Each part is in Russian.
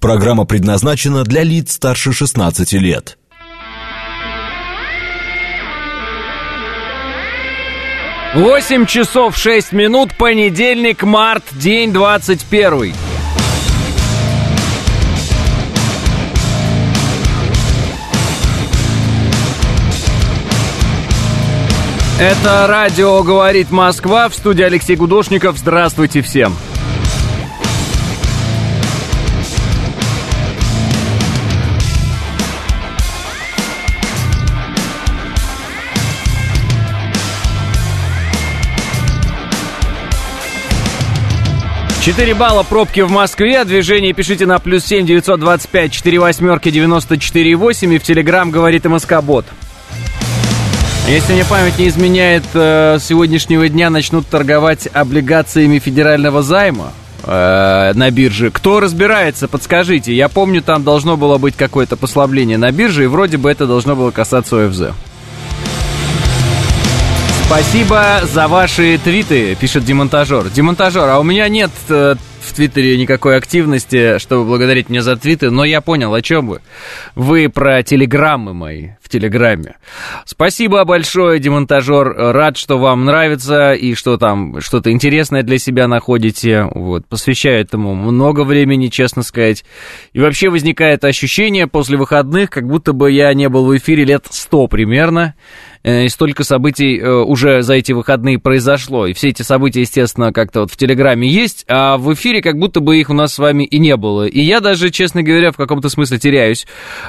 Программа предназначена для лиц старше 16 лет. 8 часов 6 минут, понедельник, март, день 21. Это радио «Говорит Москва», в студии Алексей Гудошников. Здравствуйте всем. Четыре балла пробки в Москве. Движение пишите на +7 925 48 94 8 и в Телеграм «Говорит МСК-бот». Если мне память не изменяет, с сегодняшнего дня начнут торговать облигациями федерального займа на бирже. Кто разбирается, подскажите. Я помню, там должно было быть какое-то послабление на бирже, и вроде бы это должно было касаться ОФЗ. Спасибо за ваши твиты, пишет Демонтажер. Демонтажер, а у меня нет в Твиттере никакой активности, чтобы благодарить меня за твиты, но я понял, о чем вы. Вы про телеграммы мои в Телеграме. Спасибо большое, Демонтажер. Рад, что вам нравится и что там что-то интересное для себя находите. Вот, посвящаю этому много времени, честно сказать. И вообще возникает ощущение после выходных, как будто бы я не был в эфире лет 100 примерно. И столько событий уже за эти выходные произошло. И все эти события, естественно, как-то вот в Телеграме есть, а в эфире как будто бы их у нас с вами и не было. И я даже, честно говоря, в каком-то смысле теряюсь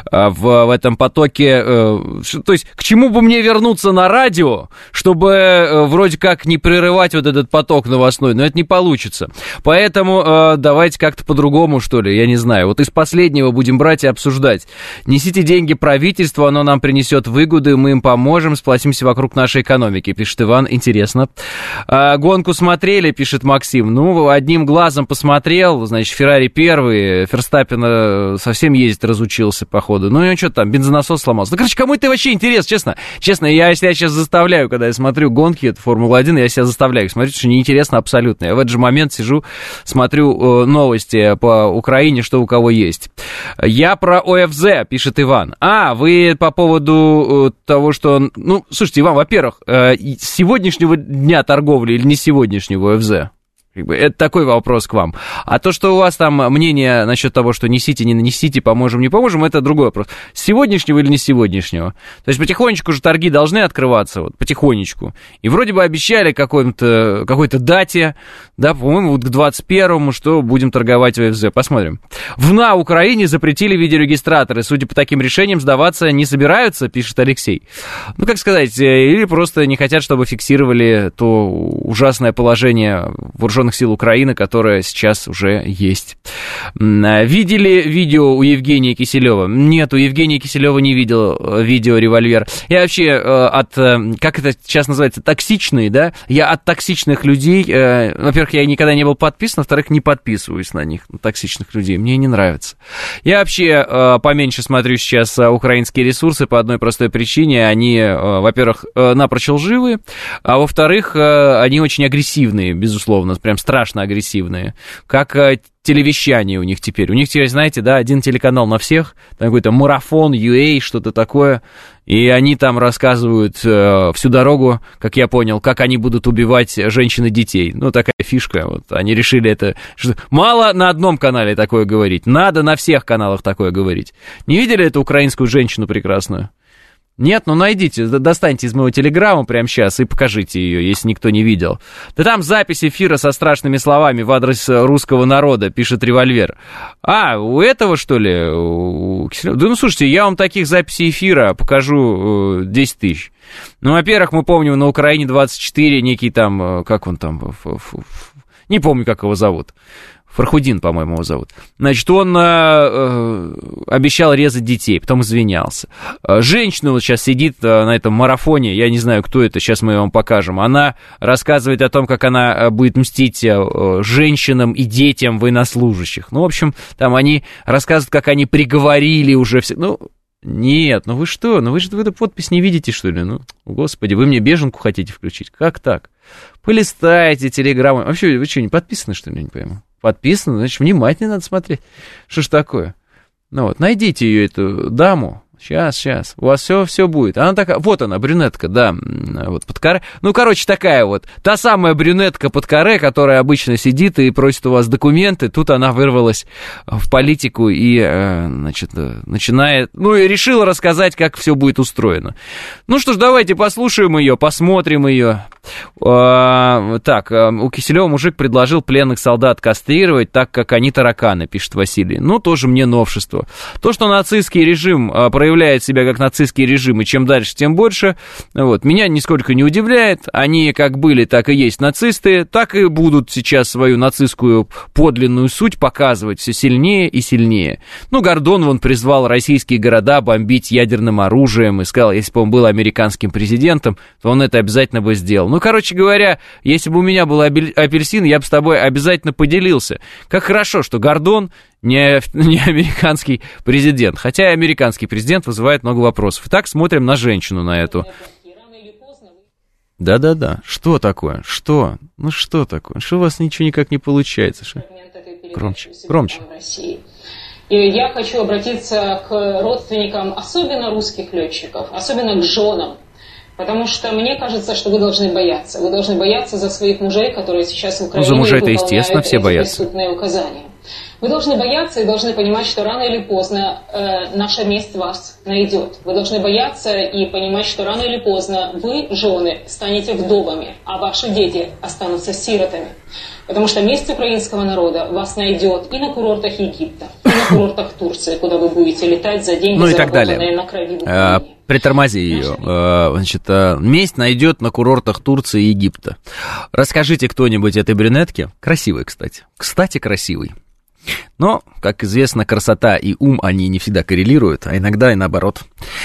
в этом потоке. То есть, к чему бы мне вернуться на радио, чтобы вроде как не прерывать вот этот поток новостной, но это не получится. Поэтому давайте как-то по-другому, что ли, я не знаю. Вот из последнего будем брать и обсуждать. Несите деньги правительству, оно нам принесет выгоды, мы им поможем, сплотимся вокруг нашей экономики, пишет Иван, интересно. Гонку смотрели, пишет Максим. Ну, одним глазом посмотрел, значит, Феррари первый, Ферстаппен совсем ездить разучился, походу. Ну, и что там, бензонасос сломался. Ну, короче, кому это вообще интересно, честно? Честно, я себя сейчас заставляю, когда я смотрю гонки, это Формула-1, я себя заставляю смотреть, что неинтересно абсолютно. Я в этот же момент сижу, смотрю новости по Украине, что у кого есть. Я про ОФЗ, пишет Иван. Вы по поводу того, что... Ну, слушайте, Иван, во-первых, с сегодняшнего дня торговли или не сегодняшнего ОФЗ? Это такой вопрос к вам. А то, что у вас там мнение насчет того, что несите, не нанесите, поможем, не поможем, это другой вопрос. С сегодняшнего или не сегодняшнего? То есть потихонечку же торги должны открываться, вот, потихонечку. И вроде бы обещали какой-то дате, да, по-моему, вот к 21-му, что будем торговать в ОФЗ. Посмотрим. На Украине запретили видеорегистраторы. Судя по таким решениям, сдаваться не собираются, пишет Алексей. Ну, как сказать, или просто не хотят, чтобы фиксировали то ужасное положение вооруженных сил Украины, которая сейчас уже есть. Видели видео у Евгения Киселева? Нет, у Евгения Киселева не видел видео «Револьвер». Я вообще как это сейчас называется, токсичные, да? Я от токсичных людей, во-первых, я никогда не был подписан, во-вторых, не подписываюсь на них, на токсичных людей, мне не нравится. Я вообще поменьше смотрю сейчас украинские ресурсы по одной простой причине. Они, во-первых, напрочь лживые, а во-вторых, они очень агрессивные, безусловно, прям страшно агрессивные, как телевещание у них теперь. У них теперь, знаете, да, один телеканал на всех, там какой-то марафон, UA, что-то такое, и они там рассказывают всю дорогу, как я понял, как они будут убивать женщин и детей. Ну, такая фишка, вот, они решили это... Мало на одном канале такое говорить, надо на всех каналах такое говорить. Не видели эту украинскую женщину прекрасную? Нет, ну найдите, достаньте из моего телеграмма прямо сейчас и покажите ее, если никто не видел. Да там запись эфира со страшными словами в адрес русского народа, пишет «Револьвер». У этого, что ли? Да ну, слушайте, я вам таких записей эфира покажу 10 тысяч. Ну, во-первых, мы помним на Украине 24 некий там, как он там, не помню, как его зовут. Фархудин, по-моему, его зовут. Значит, он обещал резать детей, потом извинялся. Женщина вот сейчас сидит на этом марафоне, я не знаю, кто это, сейчас мы вам покажем. Она рассказывает о том, как она будет мстить женщинам и детям военнослужащих. Ну, в общем, там они рассказывают, как они приговорили уже всех. Ну, Нет, ну вы что? Ну вы же эту подпись не видите, что ли? Ну, господи, вы мне беженку хотите включить? Как так? Полистайте телеграмму. Вообще, вы что, не подписаны, что ли? Я не пойму. Подписаны, значит, внимательно надо смотреть. Что ж такое? Ну вот, найдите ее, эту даму. Сейчас, у вас все будет. Она такая, вот она, брюнетка, да, вот под каре. Ну, короче, такая вот, та самая брюнетка под каре, которая обычно сидит и просит у вас документы. Тут она вырвалась в политику и, значит, начинает, ну, и решила рассказать, как все будет устроено. Ну что ж, давайте послушаем ее, посмотрим ее. Так, у Киселева мужик предложил пленных солдат кастрировать, так как они тараканы, пишет Василий. Ну, тоже мне новшество. То, что нацистский режим проявляет себя как нацистский режим, и чем дальше, тем больше, вот, меня нисколько не удивляет. Они как были, так и есть нацисты, так и будут сейчас свою нацистскую подлинную суть показывать все сильнее и сильнее. Ну, Гордон, вон, призвал российские города бомбить ядерным оружием и сказал, если бы он был американским президентом, то он это обязательно бы сделал. Ну, короче говоря, если бы у меня был апельсин, я бы с тобой обязательно поделился. Как хорошо, что Гордон не американский президент. Хотя и американский президент вызывает много вопросов. Итак, смотрим на женщину, на эту. Да-да-да. Что такое? Что? Ну, что такое? Что у вас ничего никак не получается? Что? Громче. И я хочу обратиться к родственникам, особенно русских летчиков, особенно к женам. Потому что мне кажется, что вы должны бояться. Вы должны бояться за своих мужей, которые сейчас в Украине выполняют эти преступные указания. Вы должны бояться и должны понимать, что рано или поздно наша месть вас найдет. Вы должны бояться и понимать, что рано или поздно вы, жены, станете вдовами, а ваши дети останутся сиротами. Потому что месть украинского народа вас найдет и на курортах Египта, и на курортах Турции, куда вы будете летать за деньги, заработанные на крови в Украине. Притормози ее. Значит, месть найдет на курортах Турции и Египта. Расскажите кто-нибудь этой брюнетке. Красивой, кстати. Кстати, красивой. Но, как известно, красота и ум, они не всегда коррелируют, а иногда и наоборот.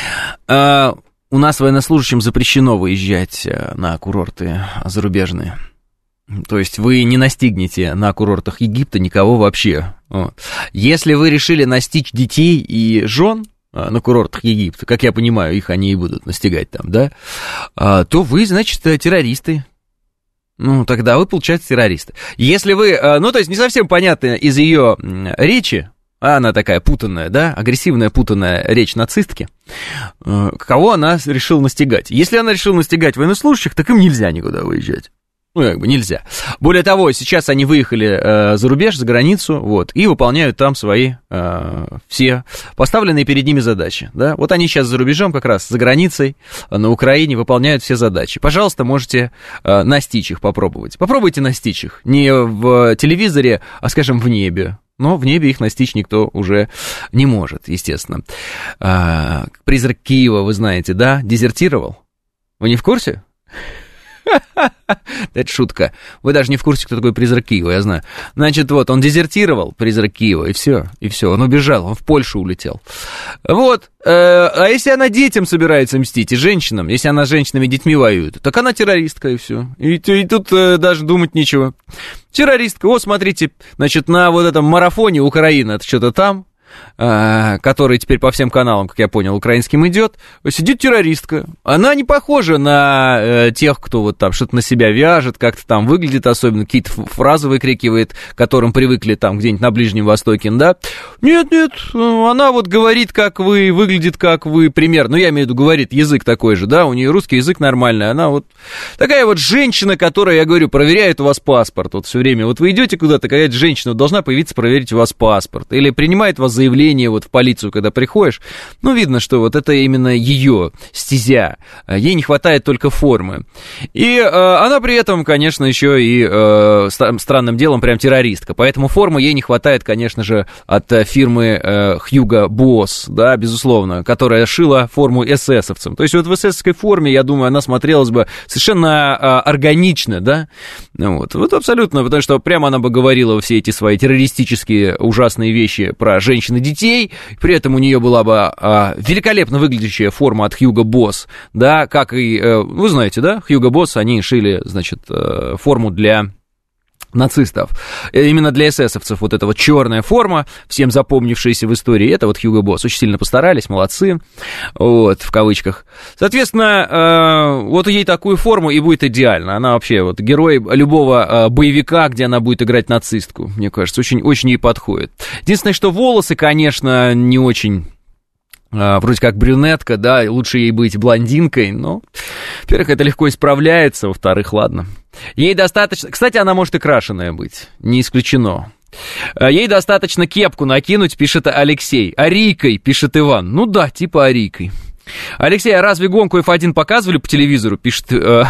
У нас военнослужащим запрещено выезжать на курорты зарубежные. То есть вы не настигнете на курортах Египта никого вообще. Если вы решили настичь детей и жен на курортах Египта, как я понимаю, их они и будут настигать там, да, то вы, значит, террористы. Ну, тогда вы, получается, террористы. Если вы, ну, то есть не совсем понятно из ее речи, она такая путанная, да, агрессивная путанная речь нацистки, кого она решила настигать. Если она решила настигать военнослужащих, так им нельзя никуда выезжать. Ну, как бы нельзя. Более того, сейчас они выехали за рубеж, за границу, вот, и выполняют там свои все поставленные перед ними задачи, да. Вот они сейчас за рубежом, как раз за границей, на Украине, выполняют все задачи. Пожалуйста, можете настичь их попробовать. Попробуйте настичь их. Не в телевизоре, а, скажем, в небе. Но в небе их настичь никто уже не может, естественно. Призрак Киева, вы знаете, да, дезертировал? Вы не в курсе? Это шутка. Вы даже не в курсе, кто такой призрак Киева, я знаю. Значит, вот, он дезертировал, призрак Киева, и все, он убежал, он в Польшу улетел. Вот, а если она детям собирается мстить, и женщинам, если она с женщинами и детьми воюет, так она террористка, и все. И тут даже думать нечего. Террористка, вот, смотрите, значит, на вот этом марафоне Украина, это что-то там, который теперь по всем каналам, как я понял, украинским идет, сидит террористка. Она не похожа на тех, кто вот там что-то на себя вяжет, как-то там выглядит, особенно какие-то фразы выкрикивает, к которым привыкли там где-нибудь на Ближнем Востоке, да? Нет, она вот говорит, как вы, выглядит, как вы, примерно, ну, я имею в виду, говорит, язык такой же, да, у нее русский язык нормальный, она вот такая вот женщина, которая, я говорю, проверяет у вас паспорт, вот все время, вот вы идете куда-то, какая-то женщина должна появиться, проверить у вас паспорт, или принимает вас заявление вот в полицию, когда приходишь, ну, видно, что вот это именно ее стезя, ей не хватает только формы. И она при этом, конечно, еще и странным делом прям террористка, поэтому формы ей не хватает, конечно же, от фирмы Hugo Boss, да, безусловно, которая шила форму эсэсовцам. То есть вот в эсэсовской форме, я думаю, она смотрелась бы совершенно органично, да, вот абсолютно, потому что прямо она бы говорила все эти свои террористические ужасные вещи про женщин и детей, при этом у нее была бы великолепно выглядящая форма от Hugo Boss, да, как и, вы знаете, да, Hugo Boss, они шили, значит, форму для нацистов. Именно для эсэсовцев вот эта вот черная форма, всем запомнившаяся в истории, это вот Hugo Boss. Очень сильно постарались, молодцы, вот, в кавычках. Соответственно, вот ей такую форму и будет идеально. Она вообще вот герой любого боевика, где она будет играть нацистку, мне кажется, очень ей подходит. Единственное, что волосы, конечно, не очень... вроде как брюнетка, да, лучше ей быть блондинкой, но, во-первых, это легко исправляется, во-вторых, ладно. Ей достаточно... Кстати, она может и крашеная быть, не исключено. Ей достаточно кепку накинуть, пишет Алексей. Арийкой, пишет Иван. Ну да, типа арийкой. Алексей, а разве гонку F1 показывали по телевизору, пишет...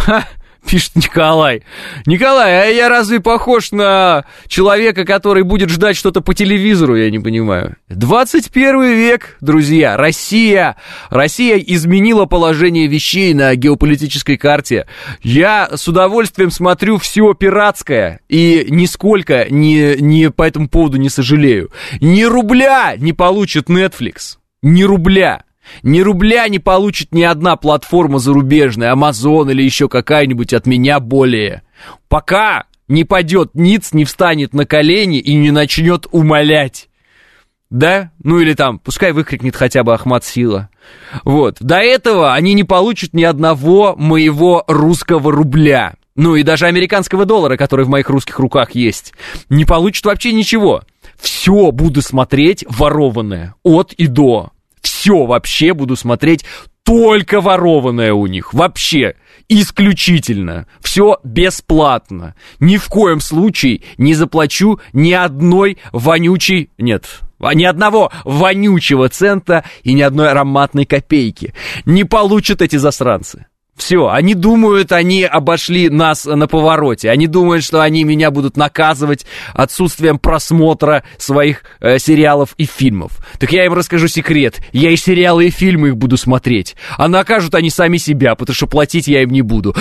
Пишет Николай. Николай, а я разве похож на человека, который будет ждать что-то по телевизору, я не понимаю. 21 век, друзья, Россия изменила положение вещей на геополитической карте. Я с удовольствием смотрю все пиратское и нисколько не по этому поводу не сожалею. Ни рубля не получит Netflix, ни рубля. Ни рубля не получит ни одна платформа зарубежная, Amazon или еще какая-нибудь от меня более. Пока не падет ниц, не встанет на колени и не начнет умолять. Да? Ну или там, пускай выкрикнет хотя бы Ахмад Сила. Вот. До этого они не получат ни одного моего русского рубля. Ну и даже американского доллара, который в моих русских руках есть. Не получат вообще ничего. Все буду смотреть ворованное. От и до. Все вообще буду смотреть только ворованное у них. Вообще, исключительно. Все бесплатно. Ни в коем случае не заплачу ни одной вонючей... Нет, ни одного вонючего цента и ни одной ароматной копейки. Не получат эти засранцы. Все, они думают, они обошли нас на повороте. Они думают, что они меня будут наказывать отсутствием просмотра своих сериалов и фильмов. Так я им расскажу секрет. Я и сериалы, и фильмы их буду смотреть. А накажут они сами себя, потому что платить я им не буду.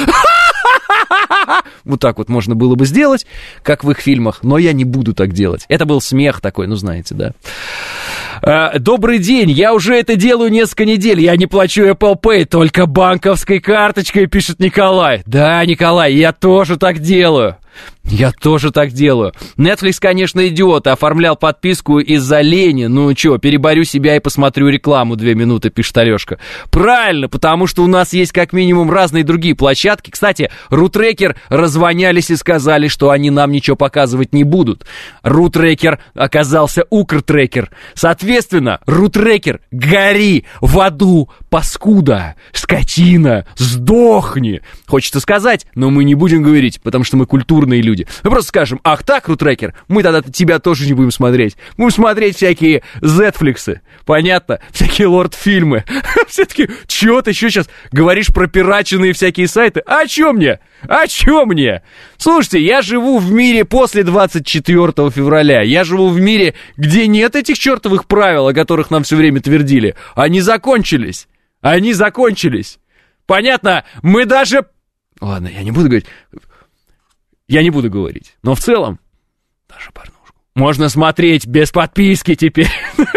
Вот так вот можно было бы сделать, как в их фильмах, но я не буду так делать. Это был смех такой, ну знаете, да. Добрый день, я уже это делаю несколько недель, я не плачу Apple Pay, только банковской карточкой, пишет Николай. Да, Николай, я тоже так делаю. Я тоже так делаю. Netflix, конечно, идиот, оформлял подписку из-за лени. Ну что, переборю себя и посмотрю рекламу 2 минуты, пишет Алешка. Правильно, потому что у нас есть как минимум разные другие площадки. Кстати, RuTracker раззвонялись и сказали, что они нам ничего показывать не будут. RuTracker оказался UkrTracker. Соответственно, RuTracker, гори в аду, паскуда, скотина, сдохни. Хочется сказать, но мы не будем говорить, потому что мы культурные люди. Мы просто скажем, ах так, RuTracker, мы тогда тебя тоже не будем смотреть. Будем смотреть всякие Zflix'ы, понятно? Всякие лорд-фильмы. Все таки, чё ты еще сейчас говоришь про пираченные всякие сайты? А чё мне? А чё мне? Слушайте, я живу в мире после 24 февраля. Я живу в мире, где нет этих чертовых правил, о которых нам все время твердили. Они закончились. Они закончились. Понятно? Мы даже... Ладно, я не буду говорить... Я не буду говорить, но в целом даже порнушку можно смотреть без подписки теперь.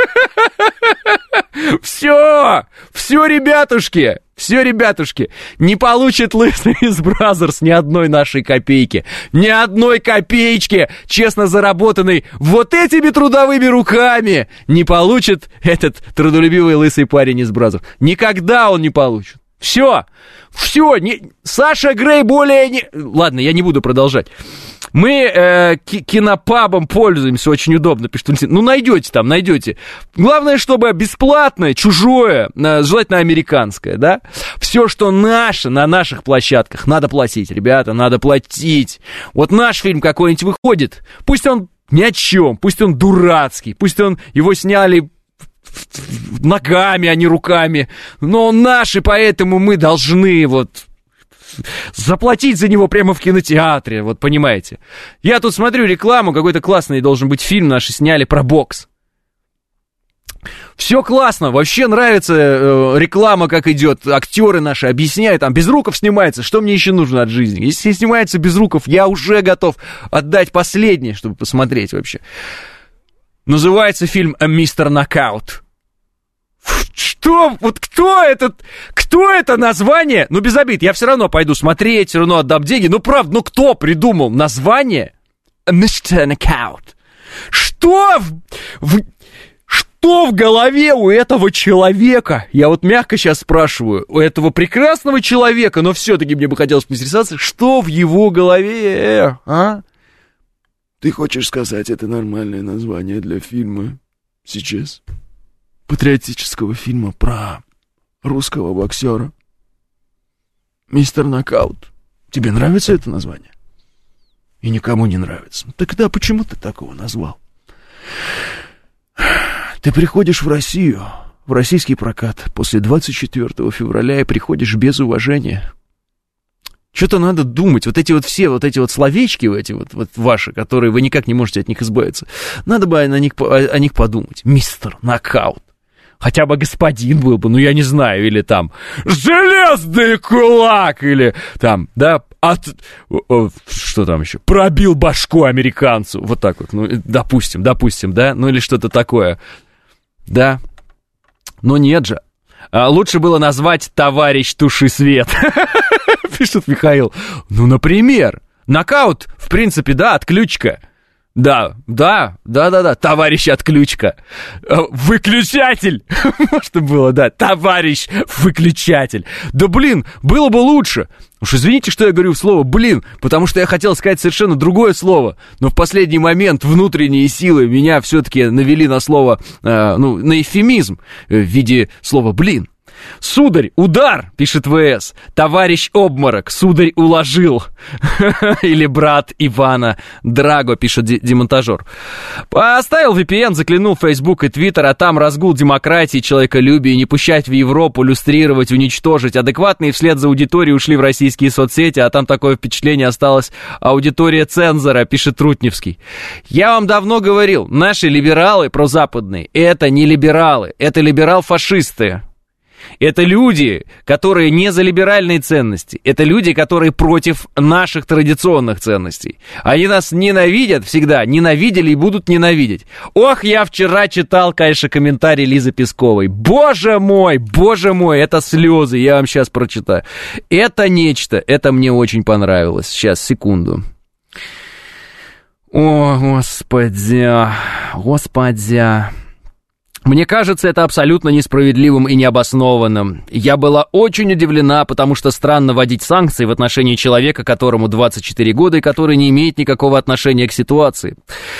Все, ребятушки, не получит лысый из Бразерс ни одной нашей копейки, ни одной копеечки, честно заработанной вот этими трудовыми руками, не получит этот трудолюбивый лысый парень из Бразерс. Никогда он не получит. Все, Саша Грей более не... Ладно, я не буду продолжать. Мы кинопабом пользуемся, очень удобно, пишут. Ну, найдете. Главное, чтобы бесплатное, чужое, желательно американское, да? Все, что наше, на наших площадках, надо платить, ребята, надо платить. Вот наш фильм какой-нибудь выходит, пусть он ни о чем, пусть он дурацкий, пусть его сняли... ногами, а не руками. Но он наш, и поэтому мы должны заплатить за него прямо в кинотеатре, вот понимаете. Я тут смотрю рекламу, какой-то классный должен быть фильм наши сняли про бокс. Все классно, вообще нравится реклама, как идет, актеры наши объясняют, там Безруков снимается, что мне еще нужно от жизни? Если снимается Безруков, я уже готов отдать последнее, чтобы посмотреть вообще. Называется фильм «Мистер Нокаут». Что? Вот кто это название? Без обид, я все равно пойду смотреть, все равно отдам деньги. Правда, кто придумал название Mr. Knockout. Что в голове у этого человека? Я вот мягко сейчас спрашиваю. У этого прекрасного человека, но все-таки мне бы хотелось поинтересоваться, что в его голове, а? Ты хочешь сказать, это нормальное название для фильма сейчас? Патриотического фильма про русского боксера? Мистер Нокаут. Тебе нравится это название? И никому не нравится. Тогда почему ты так его назвал? Ты приходишь в Россию, в российский прокат после 24 февраля и приходишь без уважения. Что-то надо думать. Вот эти вот все, вот эти вот словечки, эти вот ваши, которые вы никак не можете от них избавиться. Надо бы о них подумать. Мистер Нокаут. Хотя бы господин был бы, ну я не знаю, или там железный кулак, или там, да, что там еще, пробил башку американцу, вот так вот, ну, допустим, да, ну или что-то такое, да, но нет же, лучше было назвать «Товарищ Туши Свет», пишет Михаил, ну, например, нокаут, в принципе, да, отключка. Да, товарищ отключка. Выключатель. Можно было, да, товарищ выключатель. Да, блин, было бы лучше. Уж извините, что я говорю слово «блин», потому что я хотел сказать совершенно другое слово, но в последний момент внутренние силы меня все-таки навели на слово, на эвфемизм в виде слова «блин». Сударь, удар, пишет ВС. Товарищ обморок, сударь уложил. Или брат Ивана Драго, пишет демонтажер. Поставил VPN, заклянул Facebook и Twitter, а там разгул демократии, человеколюбия, не пущать в Европу, люстрировать, уничтожить. Адекватные вслед за аудиторией ушли в российские соцсети, а там такое впечатление осталась аудитория цензора, пишет Трутневский. Я вам давно говорил, наши либералы прозападные, это не либералы, это либерал-фашисты. Это люди, которые не за либеральные ценности. Это люди, которые против наших традиционных ценностей. Они нас ненавидят всегда, ненавидели и будут ненавидеть. Ох, я вчера читал, конечно, комментарий Лизы Песковой. Боже мой, это слезы, я вам сейчас прочитаю. Это нечто, это мне очень понравилось. Сейчас, секунду. О, господи. Мне кажется, это абсолютно несправедливым и необоснованным. Я была очень удивлена, потому что странно вводить санкции в отношении человека, которому 24 года и который не имеет никакого отношения к ситуации.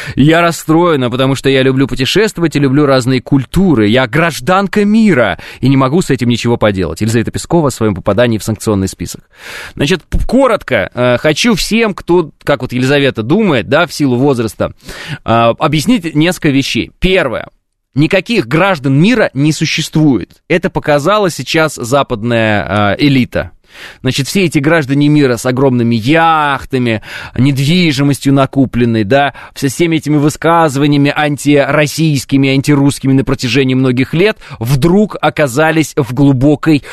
Я расстроена, потому что я люблю путешествовать и люблю разные культуры. Я гражданка мира и не могу с этим ничего поделать. Елизавета Пескова о своем попадании в санкционный список. Значит, коротко, хочу всем, кто, как вот Елизавета думает, да, в силу возраста, объяснить несколько вещей. Первое. Никаких граждан мира не существует. Это показала сейчас западная элита. Значит, все эти граждане мира с огромными яхтами, недвижимостью накупленной, да, со всеми этими высказываниями антироссийскими, антирусскими на протяжении многих лет, вдруг оказались в глубокой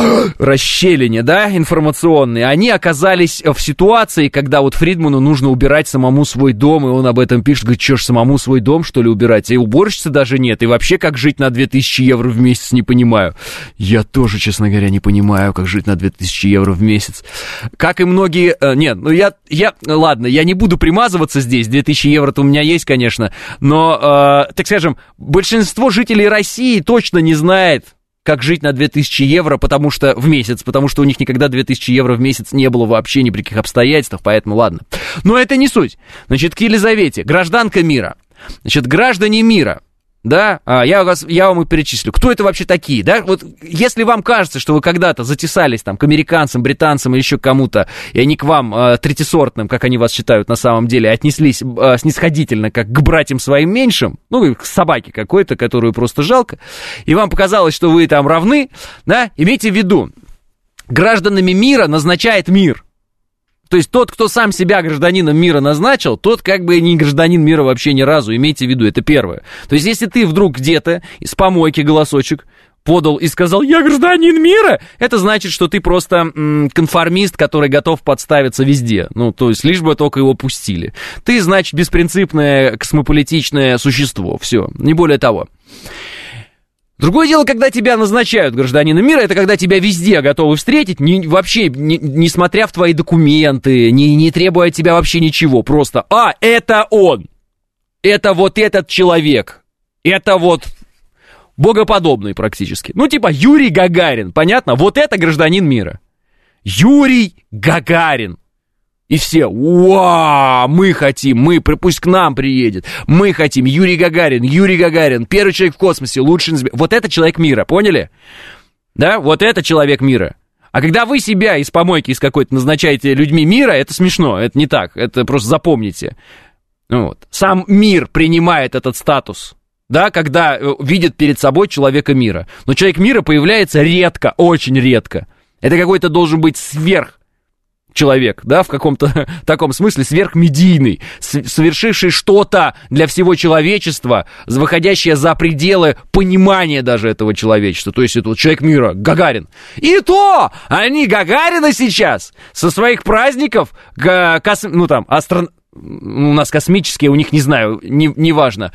расщелине, да, информационной. Они оказались в ситуации, когда вот Фридману нужно убирать самому свой дом, и он об этом пишет, говорит, что ж, самому свой дом, что ли, убирать? И уборщицы даже нет, и вообще, как жить на 2000 евро в месяц, не понимаю. Я тоже, честно говоря, не понимаю, как жить на 2000 евро в месяц. Как и многие... Нет, ну ладно, я не буду примазываться здесь, 2000 евро-то у меня есть, конечно, но, так скажем, большинство жителей России точно не знает, как жить на 2000 евро потому что у них никогда 2000 евро в месяц не было вообще ни при каких обстоятельствах, поэтому ладно. Но это не суть. Значит, к Елизавете, гражданка мира. Значит, граждане мира. Да, я вам и перечислю. Кто это вообще такие, да? Вот если вам кажется, что вы когда-то затесались там к американцам, британцам или еще к кому-то, и они к вам третьесортным, как они вас считают на самом деле, отнеслись снисходительно, как к братьям своим меньшим, ну, к собаке какой-то, которую просто жалко, и вам показалось, что вы там равны, да, имейте в виду, гражданами мира назначает мир. То есть тот, кто сам себя гражданином мира назначил, тот как бы не гражданин мира вообще ни разу, имейте в виду, это первое. То есть если ты вдруг где-то из помойки голосочек подал и сказал «я гражданин мира», это значит, что ты просто конформист, который готов подставиться везде. Ну, то есть лишь бы только его пустили. Ты, значит, беспринципное космополитичное существо, все, не более того. Другое дело, когда тебя назначают гражданином мира, это когда тебя везде готовы встретить, вообще, несмотря в твои документы, не требуя от тебя вообще ничего, просто, это он, это вот этот человек, это вот богоподобный практически. Ну, типа Юрий Гагарин, понятно? Вот это гражданин мира. Юрий Гагарин. И все, мы хотим, пусть к нам приедет, мы хотим, Юрий Гагарин, первый человек в космосе, лучший, вот это человек мира, поняли? Да, вот это человек мира. А когда вы себя из помойки из какой-то назначаете людьми мира, это смешно, это не так, это просто запомните. Вот. Сам мир принимает этот статус, да, когда видит перед собой человека мира. Но человек мира появляется редко, очень редко. Это какой-то должен быть человек, да, в каком-то таком смысле сверхмедийный, совершивший что-то для всего человечества, выходящее за пределы понимания даже этого человечества. То есть это вот человек мира, Гагарин. И то они Гагарина сейчас со своих праздников, у нас космические, у них, не знаю, неважно.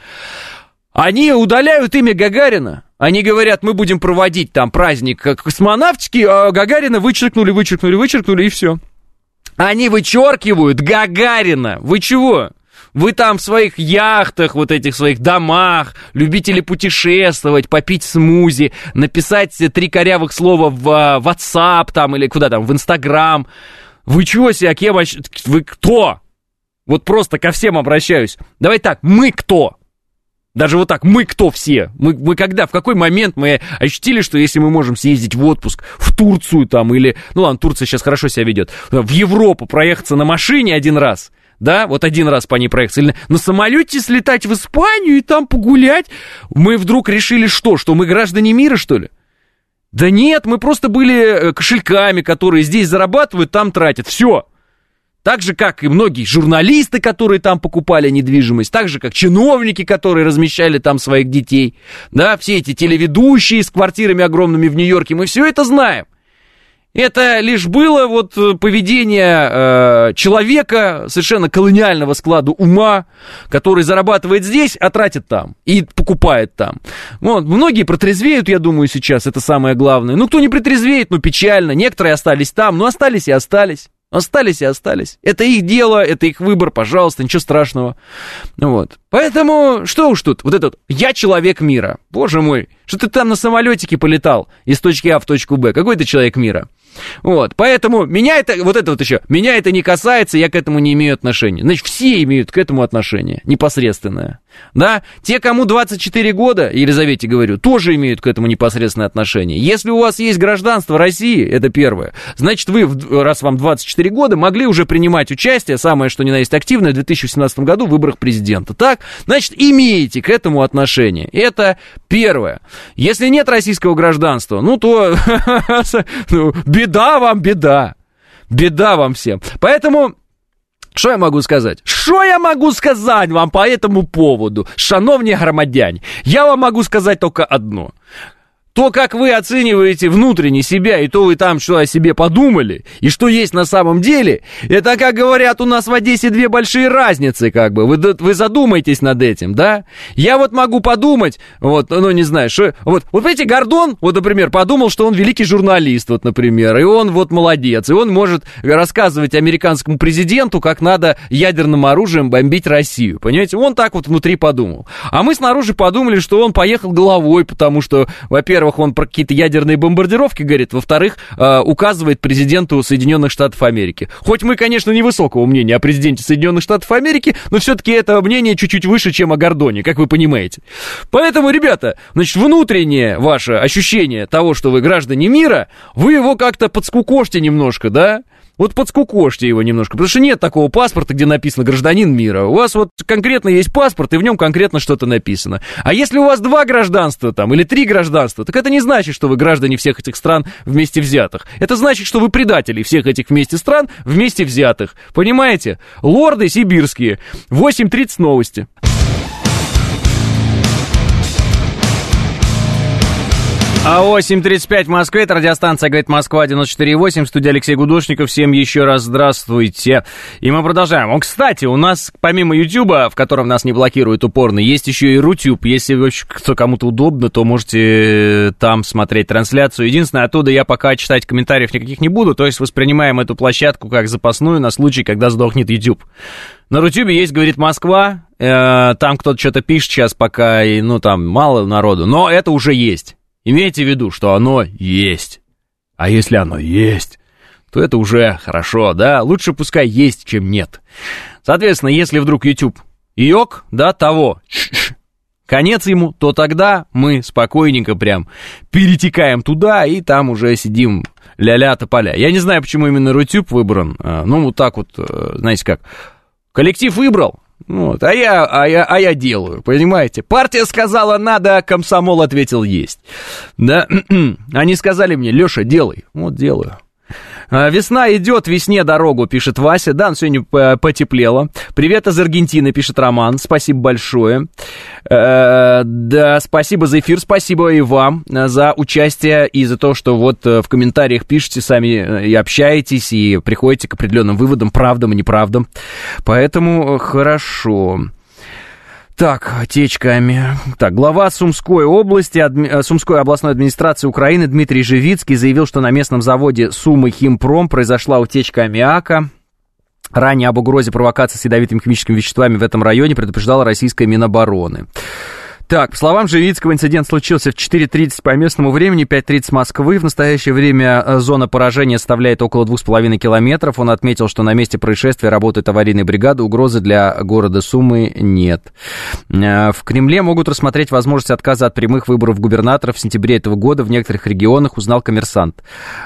Они удаляют имя Гагарина. Они говорят, мы будем проводить там праздник космонавтики, а Гагарина вычеркнули, и все. Они вычеркивают Гагарина. Вы чего? Вы там в своих яхтах, вот этих своих домах, любители путешествовать, попить смузи, написать 3 корявых слова в WhatsApp там или куда там, в Instagram. Вы чего себе, вы кто? Вот просто ко всем обращаюсь. Давай так, мы кто? Даже вот так, мы кто все? Мы когда, в какой момент мы ощутили, что если мы можем съездить в отпуск в Турцию там или, ну ладно, Турция сейчас хорошо себя ведет, в Европу проехаться на машине один раз, да, вот один раз по ней проехаться, или на самолете слетать в Испанию и там погулять, мы вдруг решили что мы граждане мира, что ли? Да нет, мы просто были кошельками, которые здесь зарабатывают, там тратят, все. Так же, как и многие журналисты, которые там покупали недвижимость, так же, как чиновники, которые размещали там своих детей, да, все эти телеведущие с квартирами огромными в Нью-Йорке, мы все это знаем. Это лишь было вот поведение человека совершенно колониального склада ума, который зарабатывает здесь, а тратит там и покупает там. Вот, многие протрезвеют, я думаю, сейчас, это самое главное. Ну, кто не протрезвеет, ну, печально. Некоторые остались там, но остались и остались. Остались и остались. Это их дело, это их выбор, пожалуйста, ничего страшного. Вот. Поэтому, что уж тут, вот этот, я человек мира. Боже мой, что ты там на самолетике полетал из точки А в точку Б? Какой ты человек мира? Вот, поэтому меня это не касается, я к этому не имею отношения. Значит, все имеют к этому отношение, непосредственное. Да, те, кому 24 года, Елизавете говорю, тоже имеют к этому непосредственное отношение. Если у вас есть гражданство России, это первое, значит, вы, раз вам 24 года, могли уже принимать участие, самое что ни на есть активное, в 2017 году в выборах президента. Так, значит, имеете к этому отношение. Это первое. Если нет российского гражданства, ну, то беда вам, беда. Беда вам всем. Поэтому... Що я могу сказать? Що я могу сказать вам по этому поводу, шановні громадяне? Я вам могу сказать только одно. То, как вы оцениваете внутренне себя, и то вы там что о себе подумали, и что есть на самом деле, это, как говорят у нас в Одессе, 2 большие разницы, как бы. Вы задумайтесь над этим, да? Я вот могу подумать, вот, ну, не знаю, что... Вот видите, Гордон, вот, например, подумал, что он великий журналист, вот, например, и он вот молодец, и он может рассказывать американскому президенту, как надо ядерным оружием бомбить Россию, понимаете? Он так вот внутри подумал. А мы снаружи подумали, что он поехал головой, потому что, во-первых, он про какие-то ядерные бомбардировки говорит, во-вторых, указывает президенту Соединенных Штатов Америки. Хоть мы, конечно, невысокого мнения о президенте Соединенных Штатов Америки, но все-таки это мнение чуть-чуть выше, чем о Гордоне, как вы понимаете. Поэтому, ребята, значит, внутреннее ваше ощущение того, что вы граждане мира, вы его как-то подскукошьте немножко, да? Вот подскукошьте его немножко, потому что нет такого паспорта, где написано «гражданин мира». У вас вот конкретно есть паспорт, и в нем конкретно что-то написано. А если у вас 2 гражданства там, или 3 гражданства, так это не значит, что вы граждане всех этих стран вместе взятых. Это значит, что вы предатели всех этих вместе стран вместе взятых. Понимаете? Лорды сибирские. 8:30 новости. АО 7:35 в Москве, это радиостанция «Говорит Москва» 94,8, в студии Алексей Гудошников, всем еще раз здравствуйте. И мы продолжаем. Кстати, у нас, помимо Ютуба, в котором нас не блокируют упорно, есть еще и Рутюб. Если кто кому-то удобно, то можете там смотреть трансляцию. Единственное, оттуда я пока читать комментариев никаких не буду, то есть воспринимаем эту площадку как запасную на случай, когда сдохнет YouTube. На Рутюбе есть «Говорит Москва», там кто-то что-то пишет сейчас пока, и, там мало народу, но это уже есть. Имейте в виду, что оно есть. А если оно есть, то это уже хорошо, да? Лучше пускай есть, чем нет. Соответственно, если вдруг YouTube йог, да, того, конец ему, то тогда мы спокойненько прям перетекаем туда и там уже сидим ля-ля тополя. Я не знаю, почему именно Рутюб выбран. Вот так вот, знаете как, коллектив выбрал. А я делаю, понимаете? Партия сказала надо, комсомол ответил есть. Да? Они сказали мне: Леша, делай. Делаю. Весна идет, весне дорогу, пишет Вася. Да, сегодня потеплело. Привет из Аргентины, пишет Роман. Спасибо большое. Да, спасибо за эфир, спасибо и вам за участие и за то, что в комментариях пишете сами и общаетесь, и приходите к определенным выводам, правдам и неправдам. Поэтому хорошо. Так, течками. Так, глава Сумской области, Сумской областной администрации Украины Дмитрий Живицкий заявил, что на местном заводе Сумы Химпром произошла утечка аммиака. Ранее об угрозе провокации с ядовитыми химическими веществами в этом районе предупреждала российская Минобороны. Так, по словам Живицкого, инцидент случился в 4:30 по местному времени, 5:30 Москвы. В настоящее время зона поражения составляет около 2,5 километров. Он отметил, что на месте происшествия работают аварийные бригады, угрозы для города Сумы нет. В Кремле могут рассмотреть возможность отказа от прямых выборов губернаторов в сентябре этого года в некоторых регионах, узнал «Коммерсант».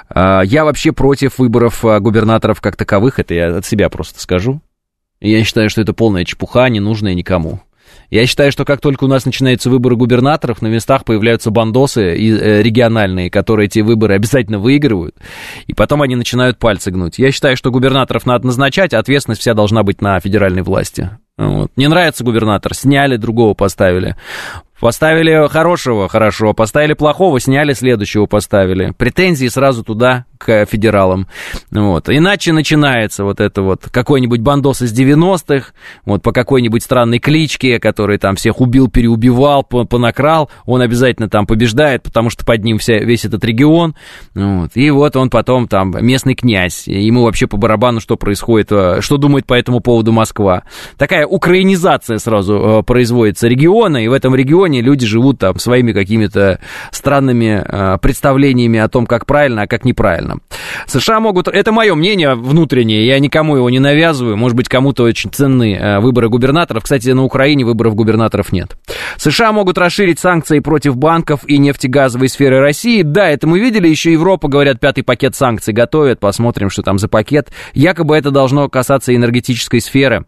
Я вообще против выборов губернаторов как таковых, это я от себя просто скажу. Я считаю, что это полная чепуха, не нужная никому. Я считаю, что как только у нас начинаются выборы губернаторов, на местах появляются бандосы региональные, которые эти выборы обязательно выигрывают, и потом они начинают пальцы гнуть. Я считаю, что губернаторов надо назначать, а ответственность вся должна быть на федеральной власти. Не нравится губернатор, сняли, другого поставили. Поставили хорошего, хорошо, поставили плохого, сняли, следующего поставили. Претензии сразу туда, к федералам. Иначе начинается какой-нибудь бандос из 90-х, по какой-нибудь странной кличке, который там всех убил, переубивал, понакрал, он обязательно там побеждает, потому что под ним весь этот регион. И он потом там местный князь. Ему вообще по барабану, что происходит, что думает по этому поводу Москва. Такая украинизация сразу производится региона, и в этом регионе люди живут там своими какими-то странными представлениями о том, как правильно, а как неправильно. США могут... Это мое мнение внутреннее, я никому его не навязываю. Может быть, кому-то очень ценны выборы губернаторов. Кстати, на Украине выборов губернаторов нет. США могут расширить санкции против банков и нефтегазовой сферы России. Да, это мы видели. Еще Европа, говорят, 5-й пакет санкций готовят. Посмотрим, что там за пакет. Якобы это должно касаться энергетической сферы.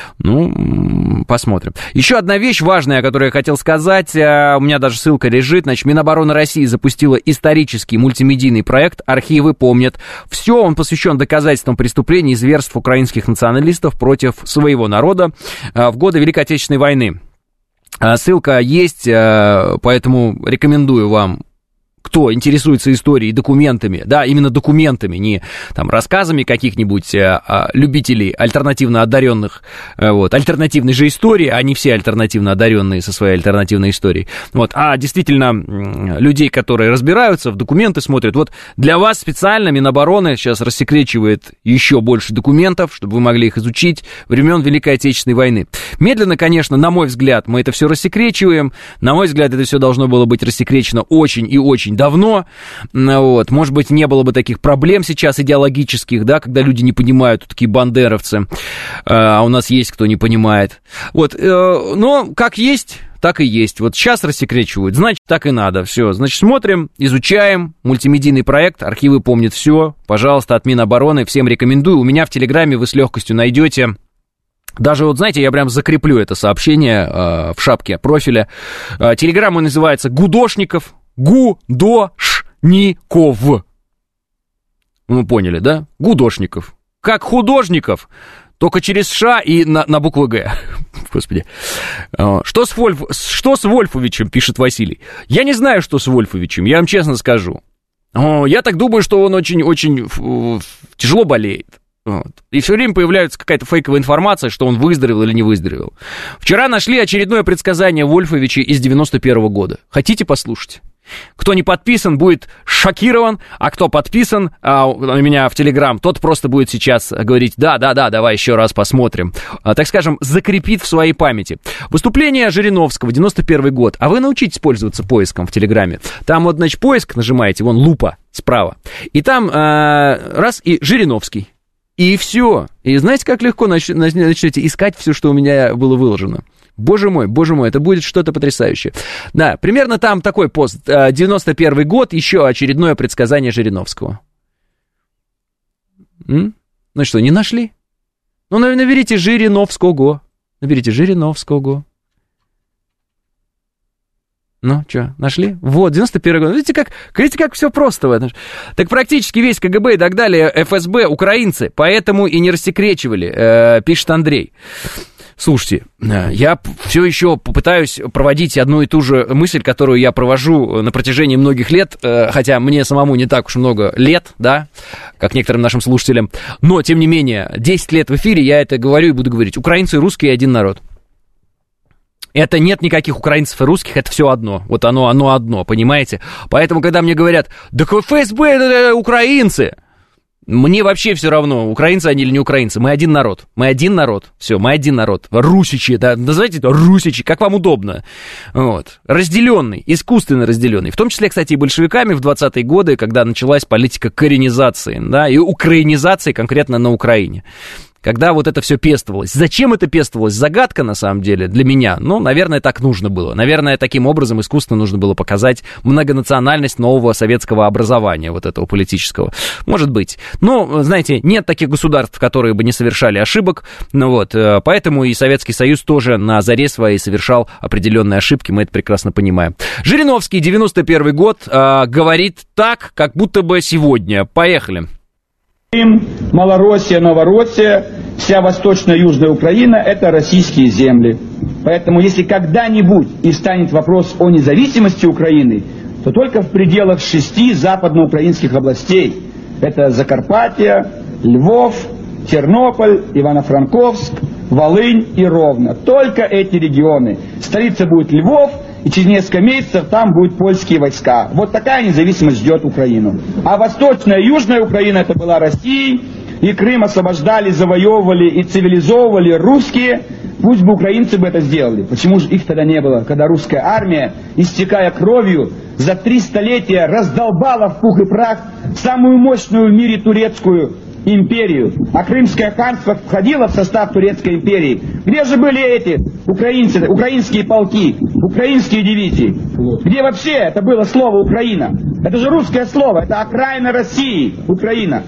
Посмотрим. Еще одна вещь важная, о которой я хотел сказать. У меня даже ссылка лежит. Значит, Минобороны России запустила исторический мультимедийный проект «Архивы помнят все». Он посвящен доказательствам преступлений и зверств украинских националистов против своего народа в годы Великой Отечественной войны. Ссылка есть, поэтому рекомендую вам, кто интересуется историей, документами, да, именно документами, не там рассказами каких-нибудь любителей альтернативно одаренных, альтернативной же истории, а не все альтернативно одаренные со своей альтернативной историей, а действительно людей, которые разбираются в документы, смотрят. Для вас специально Минобороны сейчас рассекречивает еще больше документов, чтобы вы могли их изучить, времен Великой Отечественной войны. Медленно, конечно, на мой взгляд, мы это все рассекречиваем, на мой взгляд, это все должно было быть рассекречено очень и очень давно, может быть, не было бы таких проблем сейчас идеологических, да, когда люди не понимают, такие бандеровцы, а у нас есть кто не понимает, но как есть, так и есть, сейчас рассекречивают, значит, так и надо, все, значит, смотрим, изучаем, мультимедийный проект, архивы помнят все, пожалуйста, от Минобороны, всем рекомендую, у меня в Телеграме вы с легкостью найдете. Даже, знаете, я прям закреплю это сообщение в шапке профиля. Телеграм мой называется Гудошников. Гудошников. Вы поняли, да? Гудошников. Как художников, только через Ш и на букву Г. Господи. Что с Вольфовичем, пишет Василий. Я не знаю, что с Вольфовичем, я вам честно скажу. Я так думаю, что он очень-очень тяжело болеет. Вот. И все время появляется какая-то фейковая информация, что он выздоровел или не выздоровел. Вчера нашли очередное предсказание Вольфовича из 91 года. Хотите послушать? Кто не подписан, будет шокирован, а кто подписан у меня в Телеграм, тот просто будет сейчас говорить: да, давай еще раз посмотрим. Так скажем, закрепит в своей памяти. Выступление Жириновского, 91 год. А вы научитесь пользоваться поиском в Телеграме. Там вот, значит, поиск нажимаете, вон лупа справа. И там раз, и Жириновский. И все. И знаете, как легко начнете искать все, что у меня было выложено? Боже мой, это будет что-то потрясающее. Да, примерно там такой пост. 91 год, еще очередное предсказание Жириновского. Ну что, не нашли? Ну, наберите Жириновского. Ну, что, нашли? Вот, 91 год. Видите, как все просто. Так практически весь КГБ и так далее, ФСБ, украинцы, поэтому и не рассекречивали, пишет Андрей. Слушайте, я все еще попытаюсь проводить одну и ту же мысль, которую я провожу на протяжении многих лет, хотя мне самому не так уж много лет, да, как некоторым нашим слушателям, но, тем не менее, 10 лет в эфире я это говорю и буду говорить. Украинцы и русские один народ. Это нет никаких украинцев и русских, это все одно. Вот оно одно, понимаете? Поэтому, когда мне говорят: да ФСБ это украинцы, мне вообще все равно, украинцы они или не украинцы. Мы один народ. Все, мы один народ. Русичи, да, называйте это русичи, как вам удобно. Вот. Разделенный, искусственно разделенный. В том числе, кстати, и большевиками в 20-е годы, когда началась политика коренизации, да, и украинизации конкретно на Украине. Когда вот это все пестовалось. Зачем это пестовалось? Загадка, на самом деле, для меня. Ну, наверное, так нужно было. Наверное, таким образом искусственно нужно было показать многонациональность нового советского образования, вот этого политического. Может быть. Но, знаете, нет таких государств, которые бы не совершали ошибок. Ну вот, поэтому и Советский Союз тоже на заре своей совершал определенные ошибки. Мы это прекрасно понимаем. Жириновский, 91 год, говорит так, как будто бы сегодня. Поехали. Малороссия, Новороссия, вся восточная и южная Украина – это российские земли. Поэтому, если когда-нибудь и встанет вопрос о независимости Украины, то только в пределах 6 западноукраинских областей. Это Закарпатье, Львов, Тернополь, Ивано-Франковск, Волынь и Ровно. Только эти регионы. Столица будет Львов, и через несколько месяцев там будут польские войска. Вот такая независимость ждет Украину. А восточная и южная Украина — это была Россия, и Крым освобождали, завоевывали и цивилизовывали русские. Пусть бы украинцы бы это сделали. Почему же их тогда не было, когда русская армия, истекая кровью, за 3 столетия раздолбала в пух и прах самую мощную в мире турецкую империю, а Крымское ханство входило в состав Турецкой империи. Где же были эти украинцы, украинские полки, украинские дивизии? Где вообще это было слово «Украина»? Это же русское слово, это окраина России, Украина.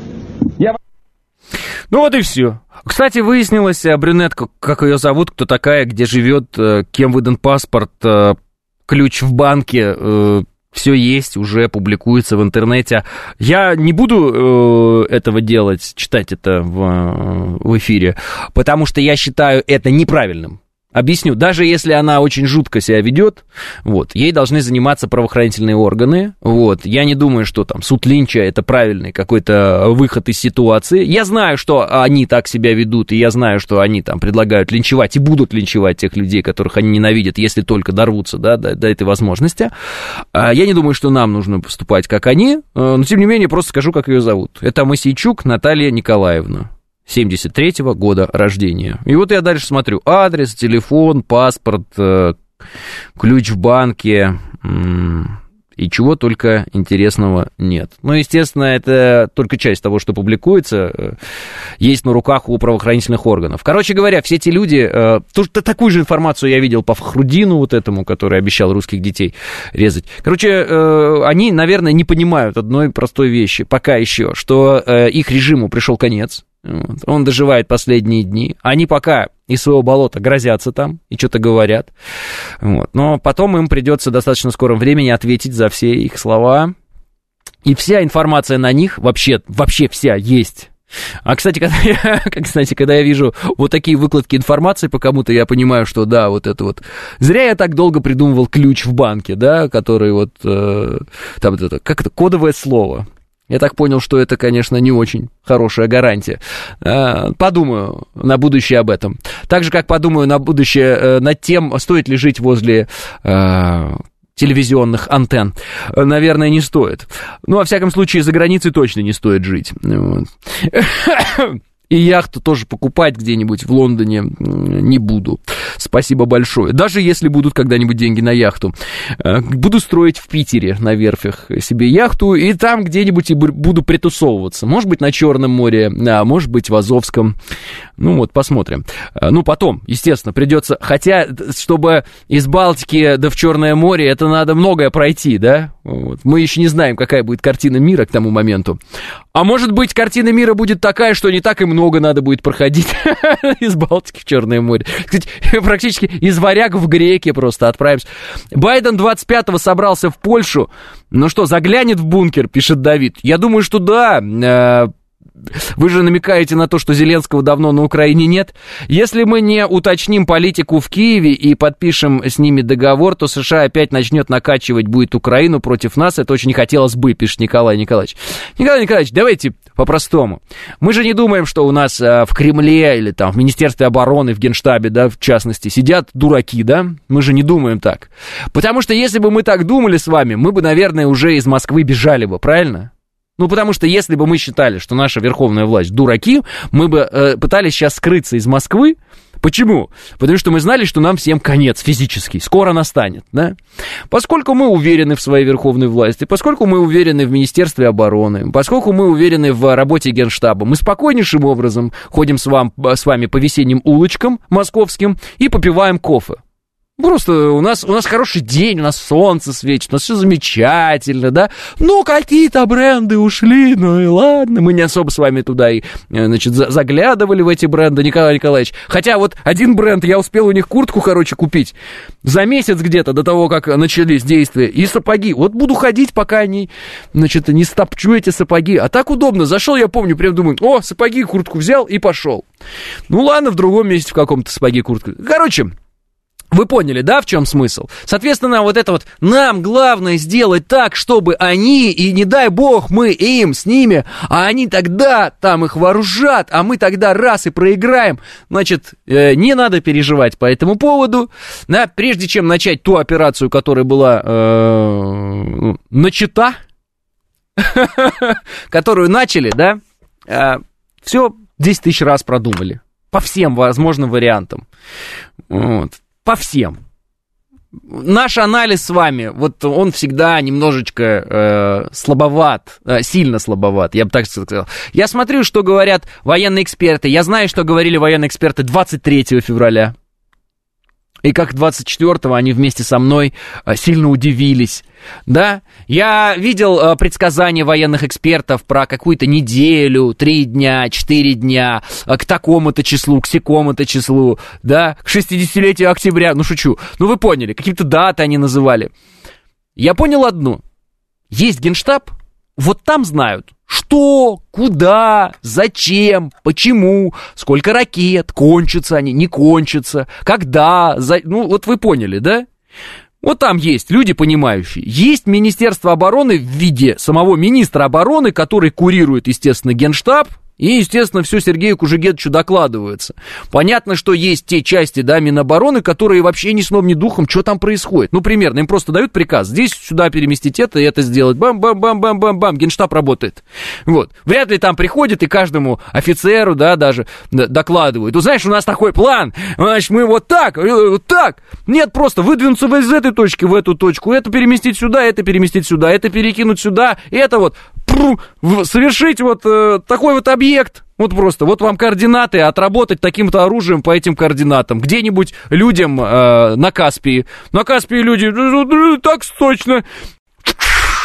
Ну вот и все. Кстати, выяснилось, брюнетка, как ее зовут, кто такая, где живет, кем выдан паспорт, ключ в банке, все есть, уже публикуется в интернете. Я не буду этого делать, читать это в эфире, потому что я считаю это неправильным. Объясню, даже если она очень жутко себя ведет, вот, ей должны заниматься правоохранительные органы, вот, я не думаю, что там суд Линча это правильный какой-то выход из ситуации, я знаю, что они так себя ведут, и я знаю, что они там предлагают линчевать и будут линчевать тех людей, которых они ненавидят, если только дорвутся, да, до этой возможности, я не думаю, что нам нужно поступать как они, но тем не менее просто скажу, как ее зовут, это Мосейчук Наталья Николаевна. 73-го года рождения. И вот я дальше смотрю. Адрес, телефон, паспорт, ключ в банке. И чего только интересного нет. Ну, естественно, это только часть того, что публикуется. Есть на руках у правоохранительных органов. Короче говоря, все эти люди... Такую же информацию я видел по Фахрудину, вот этому, который обещал русских детей резать. Короче, они, наверное, не понимают одной простой вещи. Пока еще, что их режиму пришел конец. Он доживает последние дни. Они пока из своего болота грозятся там и что-то говорят. Вот. Но потом им придется в достаточно скором времени ответить за все их слова. И вся информация на них, вообще вся есть. А, кстати, когда я вижу вот такие выкладки информации по кому-то, я понимаю, что да, вот это вот... Зря я так долго придумывал ключ в банке, да, который вот... там это, как это, кодовое слово. Я так понял, что это, конечно, не очень хорошая гарантия. Подумаю на будущее об этом. Так же, как подумаю на будущее над тем, стоит ли жить возле... телевизионных антенн, наверное, не стоит. Ну, во всяком случае, за границей точно не стоит жить. Вот. И яхту тоже покупать где-нибудь в Лондоне не буду. Спасибо большое. Даже если будут когда-нибудь деньги на яхту. Буду строить в Питере на верфях себе яхту, и там где-нибудь и буду притусовываться. Может быть, на Черном море, а может быть, в Азовском. Ну вот, посмотрим. Ну, потом, естественно, придется... Хотя, чтобы из Балтики да в Черное море, это надо многое пройти, да? Вот. Мы еще не знаем, какая будет картина мира к тому моменту. А может быть, картина мира будет такая, что не так и много надо будет проходить из Балтики в Черное море. Кстати, практически из Варяг в Греки просто отправимся. Байден 25-го собрался в Польшу. Ну что, заглянет в бункер, пишет Давид. Я думаю, что да. Вы же намекаете на то, что Зеленского давно на Украине нет. Если мы не уточним политику в Киеве и подпишем с ними договор, то США опять начнет накачивать будет Украину против нас. Это очень не хотелось бы, пишет Николай Николаевич. Николай Николаевич, давайте по-простому. Мы же не думаем, что у нас в Кремле или там в Министерстве обороны, в Генштабе, да, в частности, сидят дураки, да? Мы же не думаем так. Потому что если бы мы так думали с вами, мы бы, наверное, уже из Москвы бежали бы, правильно? Ну, потому что если бы мы считали, что наша верховная власть дураки, мы бы пытались сейчас скрыться из Москвы. Почему? Потому что мы знали, что нам всем конец физический, скоро настанет, да? Поскольку мы уверены в своей верховной власти, поскольку мы уверены в Министерстве обороны, поскольку мы уверены в работе Генштаба, мы спокойнейшим образом ходим с вами по весенним улочкам московским и попиваем кофе. Просто у нас хороший день, у нас солнце светит, у нас все замечательно, да? Ну, какие-то бренды ушли, ну и ладно. Мы не особо с вами туда и, значит, заглядывали в эти бренды, Николай Николаевич. Хотя вот один бренд, я успел у них куртку, короче, купить за месяц где-то до того, как начались действия. И сапоги. Вот буду ходить, пока не стопчу эти сапоги. А так удобно. Зашел, я помню, прям думаю, о, сапоги, куртку взял и пошел. Ну ладно, в другом месте в каком-то сапоги, куртку. Короче... Вы поняли, да, в чем смысл? Соответственно, вот это вот нам главное сделать так, чтобы они, и не дай бог мы им с ними, а они тогда там их вооружат, а мы тогда раз и проиграем. Значит, не надо переживать по этому поводу. Да, прежде чем начать ту операцию, которая была начата, которую начали, да, все 10 тысяч раз продумали. По всем возможным вариантам. Вот. По всем. Наш анализ с вами, вот он всегда немножечко слабоват, сильно слабоват, я бы так сказал. Я смотрю, что говорят военные эксперты. Я знаю, что говорили военные эксперты 23 февраля. И как 24-го они вместе со мной сильно удивились, да? Я видел предсказания военных экспертов про какую-то неделю, 3 дня, 4 дня, к такому-то числу, к сякому-то числу, да? К 60-летию октября, ну шучу, ну вы поняли, какие-то даты они называли. Я понял одну, есть Генштаб, вот там знают, что, куда, зачем, почему, сколько ракет, кончатся они, не кончатся, когда, ну вот вы поняли, да? Вот там есть люди понимающие. Есть Министерство обороны в виде самого министра обороны, который курирует, естественно, Генштаб. И, естественно, все Сергею Кужегетовичу докладывается. Понятно, что есть те части, да, Минобороны, которые вообще ни сном, ни духом, что там происходит. Ну, примерно, им просто дают приказ, здесь, сюда переместить это и это сделать. Бам-бам-бам-бам-бам-бам, Генштаб работает. Вот. Вряд ли там приходит и каждому офицеру, да, даже докладывают. Ну, знаешь, у нас такой план, значит, мы вот так. Нет, просто выдвинуться из этой точки в эту точку, это переместить сюда, это перекинуть сюда, это вот совершить вот такой вот объект, вот просто, вот вам координаты, отработать таким-то оружием по этим координатам, где-нибудь людям на Каспии люди, так точно,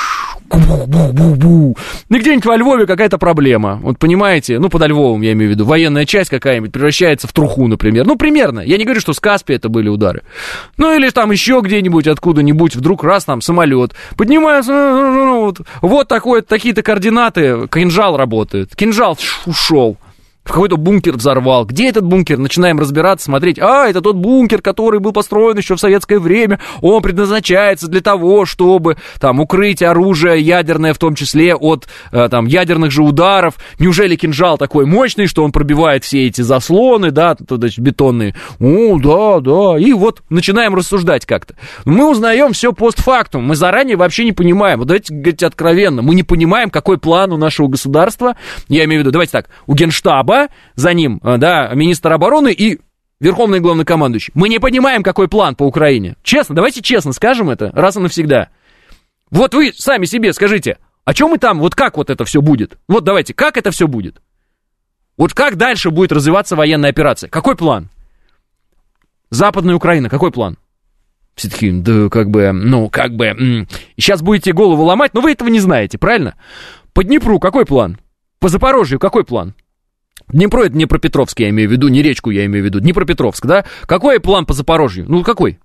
Бу-бу-бу-бу. И где-нибудь во Львове какая-то проблема. Вот понимаете, ну, под Львовом я имею в виду, военная часть какая-нибудь превращается в труху, например. Ну, примерно. Я не говорю, что с Каспия это были удары. Ну, или там еще где-нибудь, откуда-нибудь, вдруг раз там самолет. Поднимается, вот такие-то координаты, кинжал работает. Кинжал ушел. В какой-то бункер взорвал. Где этот бункер? Начинаем разбираться, смотреть. Это тот бункер, который был построен еще в советское время. Он предназначается для того, чтобы там укрыть оружие ядерное, в том числе от там ядерных же ударов. Неужели кинжал такой мощный, что он пробивает все эти заслоны, да, значит, бетонные? Да. И вот начинаем рассуждать как-то. Мы узнаем все постфактум. Мы заранее вообще не понимаем. Вот давайте говорить откровенно. Мы не понимаем, какой план у нашего государства. Я имею в виду, давайте так, у Генштаба, за ним, да, министр обороны и верховный главнокомандующий. Мы не понимаем, какой план по Украине. Честно, давайте честно скажем это раз и навсегда. Вот вы сами себе скажите, о чем мы там, вот как вот это все будет? Вот давайте, как это все будет? Вот как дальше будет развиваться военная операция? Какой план? Западная Украина, какой план? Все-таки, да, сейчас будете голову ломать, но вы этого не знаете, правильно? По Днепру какой план? По Запорожью какой план? Днепро — это Днепропетровск, я имею в виду, не речку я имею в виду, Днепропетровск, да? Какой план по Запорожью? Ну, какой?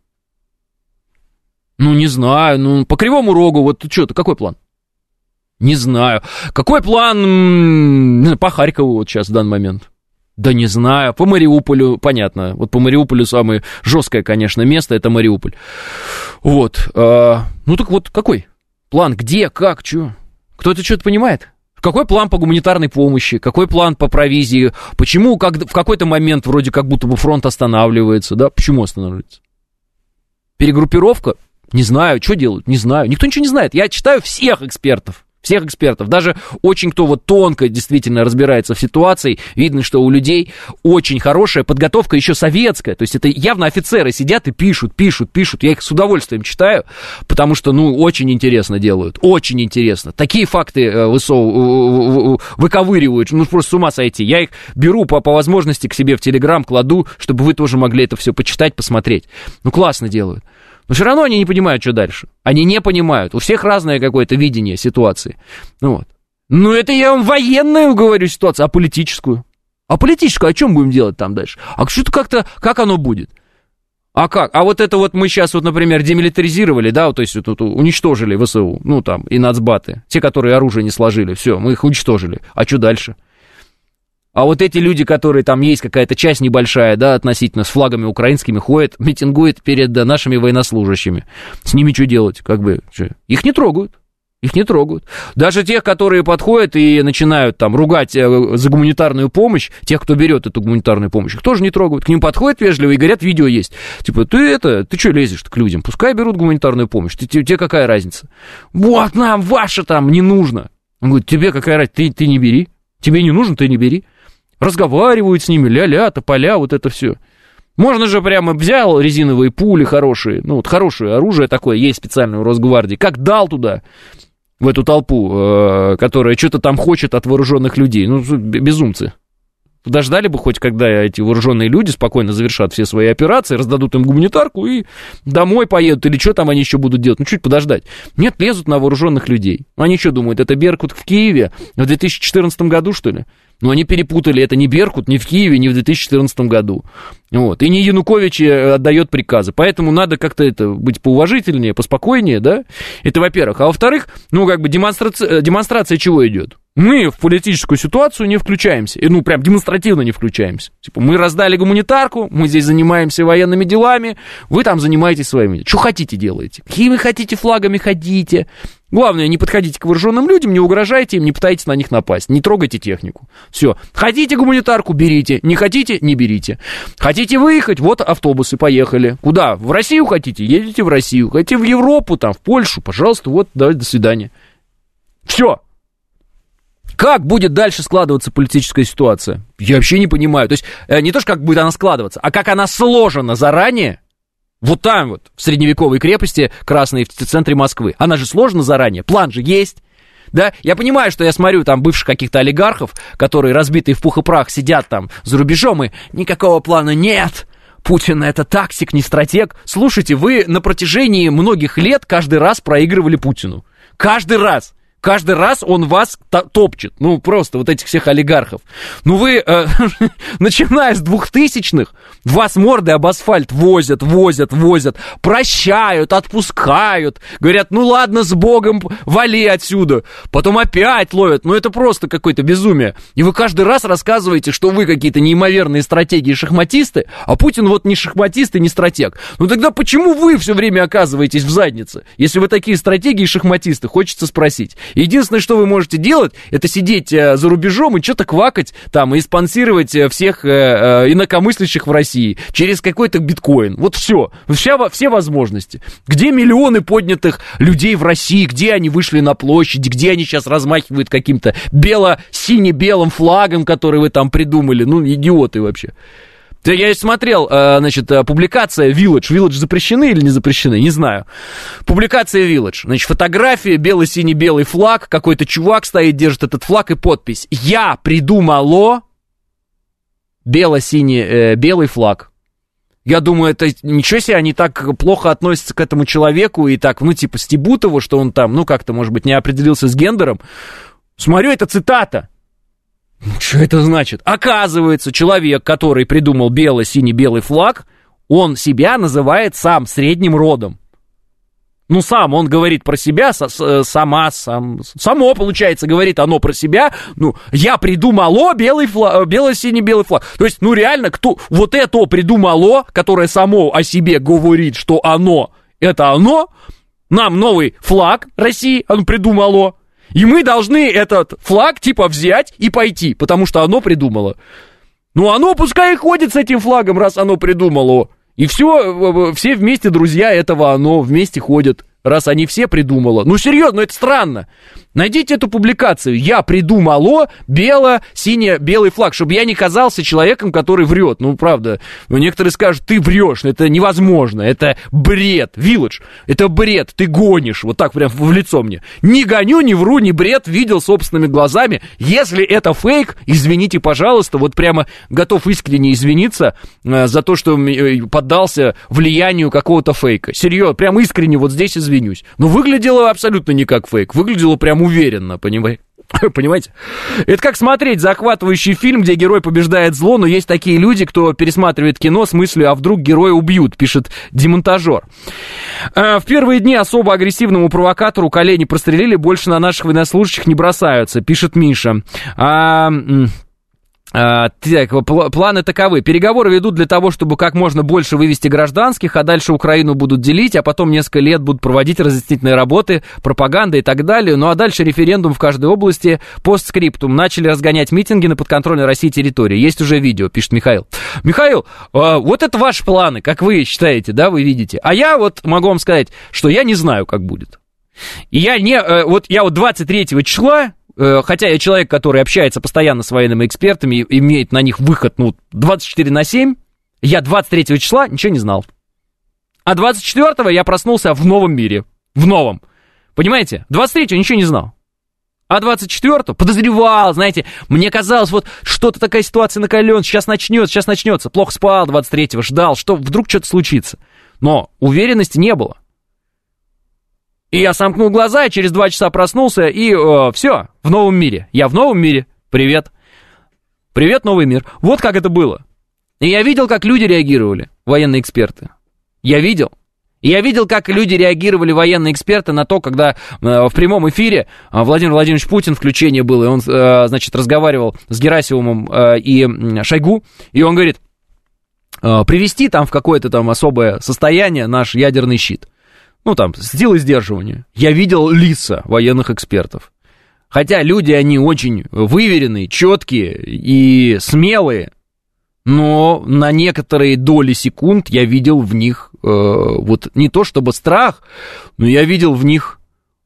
Ну, не знаю, по Кривому Рогу, вот что-то, какой план? Не знаю. Какой план по Харькову вот сейчас, в данный момент? Да не знаю. По Мариуполю, понятно, вот по Мариуполю самое жесткое, конечно, место — это Мариуполь. Вот, ну так вот, какой план, где, как, что? Кто-то что-то понимает? Какой план по гуманитарной помощи? Какой план по провизии? Почему в какой-то момент вроде как будто бы фронт останавливается, да? Почему останавливается? Перегруппировка? Не знаю. Что делают? Не знаю. Никто ничего не знает. Я читаю всех экспертов. Даже очень кто вот тонко действительно разбирается в ситуации, видно, что у людей очень хорошая подготовка, еще советская, то есть это явно офицеры сидят и пишут, я их с удовольствием читаю, потому что, очень интересно делают, очень интересно, такие факты выковыривают, просто с ума сойти, я их беру по возможности к себе в Телеграм, кладу, чтобы вы тоже могли это все почитать, посмотреть, классно делают. Но все равно они не понимают, что дальше. Они не понимают. У всех разное какое-то видение ситуации. Это я вам военную говорю ситуацию, а политическую? А политическую о чем будем делать там дальше? А что-то как-то, как оно будет? А как? А вот это вот мы сейчас, например, демилитаризировали, да, то есть уничтожили ВСУ, и нацбаты, те, которые оружие не сложили, все, мы их уничтожили. А что дальше? А вот эти люди, которые там есть какая-то часть небольшая, да, относительно с флагами украинскими ходят, митингуют перед нашими военнослужащими. С ними что делать? Их не трогают. Даже тех, которые подходят и начинают там ругать за гуманитарную помощь, тех, кто берет эту гуманитарную помощь, их тоже не трогают. К ним подходят вежливо и говорят, видео есть. Типа, ты что лезешь к людям? Пускай берут гуманитарную помощь. Тебе какая разница? Вот нам ваше там не нужно. Он говорит, тебе какая разница? Ты не бери. Тебе не нужно, ты не бери. Разговаривают с ними, ля-ля, тополя, вот это все. Можно же прямо взял резиновые пули хорошие, хорошее оружие такое, есть специальное у Росгвардии, как дал туда, в эту толпу, которая что-то там хочет от вооруженных людей, безумцы. Подождали бы хоть, когда эти вооруженные люди спокойно завершат все свои операции, раздадут им гуманитарку и домой поедут, или что там они еще будут делать, чуть подождать. Нет, лезут на вооруженных людей. Они что думают, это Беркут в Киеве в 2014 году, что ли? Они перепутали, это не Беркут, ни в Киеве, ни в 2014 году. И не Янукович отдает приказы. Поэтому надо как-то быть поуважительнее, поспокойнее, да? Это во-первых. А во-вторых, демонстрация чего идет? Мы в политическую ситуацию не включаемся. И, прям демонстративно не включаемся. Типа, мы раздали гуманитарку, мы здесь занимаемся военными делами, вы там занимаетесь своими. Что хотите, делаете. Какими хотите флагами ходите. Главное, не подходите к вооруженным людям, не угрожайте им, не пытайтесь на них напасть, не трогайте технику. Все. Хотите гуманитарку, берите. Не хотите, не берите. Хотите выехать, вот автобусы, поехали. Куда? В Россию хотите? Едете в Россию. Хотите в Европу, в Польшу, пожалуйста, вот, давайте, до свидания. Все. Как будет дальше складываться политическая ситуация? Я вообще не понимаю. То есть, не то, что как будет она складываться, а как она сложена заранее, вот там вот, в средневековой крепости Красной, в центре Москвы. Она же сложена заранее, план же есть. Да, я понимаю, что я смотрю там бывших каких-то олигархов, которые разбитые в пух и прах сидят там за рубежом, и никакого плана нет. Путин это тактик, не стратег. Слушайте, вы на протяжении многих лет каждый раз проигрывали Путину. Каждый раз он вас топчет. Ну, просто вот этих всех олигархов. Ну, вы, начиная с 2000-х, вас морды об асфальт возят, прощают, отпускают. Говорят, ну ладно, с Богом, вали отсюда. Потом опять ловят. Ну, это просто какое-то безумие. И вы каждый раз рассказываете, что вы какие-то неимоверные стратеги и шахматисты, а Путин вот не шахматист и не стратег. Ну, тогда почему вы все время оказываетесь в заднице? Если вы такие стратеги и шахматисты, хочется спросить. Единственное, что вы можете делать, это сидеть за рубежом и что-то квакать там и спонсировать всех инакомыслящих в России через какой-то биткоин. Вот все возможности. Где миллионы поднятых людей в России, где они вышли на площади, где они сейчас размахивают каким-то бело-сине-белым флагом, который вы там придумали. Ну, идиоты вообще. Я смотрел, значит, публикация Village. Village запрещены или не запрещены? Не знаю. Публикация Village. Значит, фотография, бело-синий-белый флаг. Какой-то чувак стоит, держит этот флаг и подпись. Я придумало бело-синий-белый флаг. Я думаю, это ничего себе, они так плохо относятся к этому человеку и так, ну, типа, стебут его, что он там, ну, как-то, может быть, не определился с гендером. Смотрю, это цитата. Что это значит? Оказывается, человек, который придумал бело-синий-белый флаг, он себя называет сам средним родом. Ну, сам он говорит про себя, само, получается, говорит оно про себя. Ну, я придумало бело-синий-белый флаг. То есть, ну, реально, кто вот это придумало, которое само о себе говорит, что оно, это оно, нам новый флаг России, оно придумало. И мы должны этот флаг типа взять и пойти, потому что оно придумало. Ну, оно пускай и ходит с этим флагом, раз оно придумало. И все вместе друзья этого оно вместе ходят, раз они все придумало. Ну, серьезно, это странно. Найдите эту публикацию. Я придумало бело-сине-белый флаг, чтобы я не казался человеком, который врет. Ну, правда, некоторые скажут, ты врешь, это невозможно, это бред. Village, это бред, ты гонишь. Вот так прям в лицо мне. Не гоню, не вру, не бред, видел собственными глазами. Если это фейк, извините, пожалуйста, вот прямо готов искренне извиниться за то, что поддался влиянию какого-то фейка. Серьезно, прям искренне вот здесь извинюсь. Но выглядело абсолютно не как фейк, выглядело прям уверенно, понимаете? Это как смотреть захватывающий фильм, где герой побеждает зло, но есть такие люди, кто пересматривает кино с мыслью, а вдруг героя убьют, пишет демонтажер. В первые дни особо агрессивному провокатору колени прострелили, больше на наших военнослужащих не бросаются, пишет Миша. Так, планы таковы. Переговоры ведут для того, чтобы как можно больше вывести гражданских, а дальше Украину будут делить, а потом несколько лет будут проводить разъяснительные работы, пропаганда и так далее. Ну а дальше референдум в каждой области. Постскриптум. Начали разгонять митинги на подконтрольной России территории. Есть уже видео, пишет Михаил. Михаил, вот это ваши планы, как вы считаете, да, вы видите. А я вот могу вам сказать, что я не знаю, как будет. И я 23 числа... Хотя я человек, который общается постоянно с военными экспертами, имеет на них выход, 24/7, я 23 числа ничего не знал. А 24-го я проснулся в новом мире. В новом. Понимаете? 23-го ничего не знал. А 24-го подозревал, знаете, мне казалось, вот что-то такая ситуация накалённая, сейчас начнется. Плохо спал 23-го, ждал, что вдруг что-то случится. Но уверенности не было. И я сомкнул глаза, и через 2 часа проснулся, и все, в новом мире. Я в новом мире. Привет. Привет, новый мир. Вот как это было. И я видел, как люди реагировали, военные эксперты. Я видел. И я видел, как люди реагировали, военные эксперты, на то, когда в прямом эфире Владимир Владимирович Путин, включение было, и он, значит, разговаривал с Герасимовым и Шойгу, и он говорит, привести там в какое-то там особое состояние наш ядерный щит. Ну, там, силы сдерживания. Я видел лица военных экспертов. Хотя люди, они очень выверенные, четкие и смелые, но на некоторые доли секунд я видел в них, вот не то чтобы страх, но я видел в них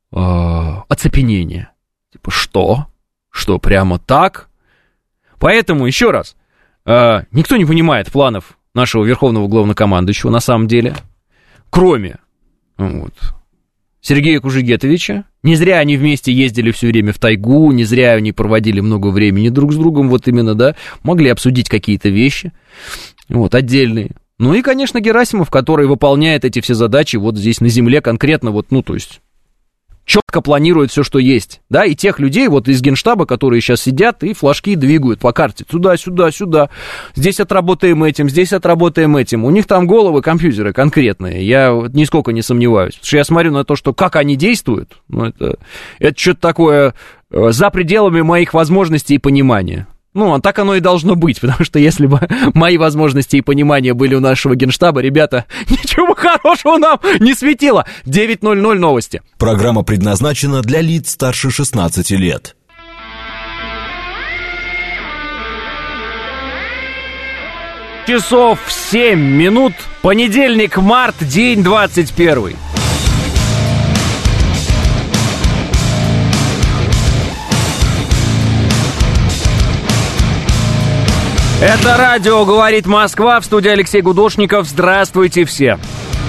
оцепенение. Типа, что? Что, прямо так? Поэтому, еще раз, никто не понимает планов нашего верховного главнокомандующего на самом деле, кроме... Вот. Сергея Кужегетовича. Не зря они вместе ездили все время в тайгу, не зря они проводили много времени друг с другом, вот именно, да, могли обсудить какие-то вещи, вот, отдельные. Ну и, конечно, Герасимов, который выполняет эти все задачи вот здесь на земле конкретно, вот, ну, то есть, четко планирует все, что есть, да, и тех людей вот из Генштаба, которые сейчас сидят и флажки двигают по карте, сюда, сюда, сюда, здесь отработаем этим, у них там головы компьютеры конкретные, я нисколько не сомневаюсь, потому что я смотрю на то, что как они действуют, ну, это что-то такое за пределами моих возможностей и понимания. Ну, а так оно и должно быть, потому что если бы мои возможности и понимания были у нашего Генштаба, ребята, ничего хорошего нам не светило. 9:00 новости. Программа предназначена для лиц старше 16 лет. Часов 7 минут, понедельник, март, день 21. Это радио «Говорит Москва», в студии Алексей Гудошников. Здравствуйте все.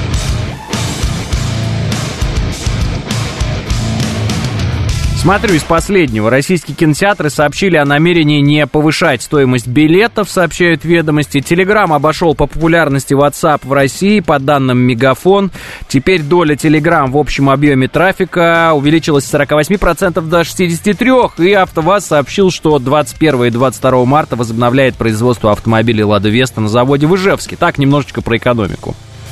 Смотрю из последнего. Российские кинотеатры сообщили о намерении не повышать стоимость билетов, сообщают «Ведомости». Telegram обошел по популярности WhatsApp в России, по данным Мегафон. Теперь доля Telegram в общем объеме трафика увеличилась с 48% до 63%. И АвтоВАЗ сообщил, что 21 и 22 марта возобновляет производство автомобилей «Лада Веста» на заводе в Ижевске. Так, немножечко про экономику.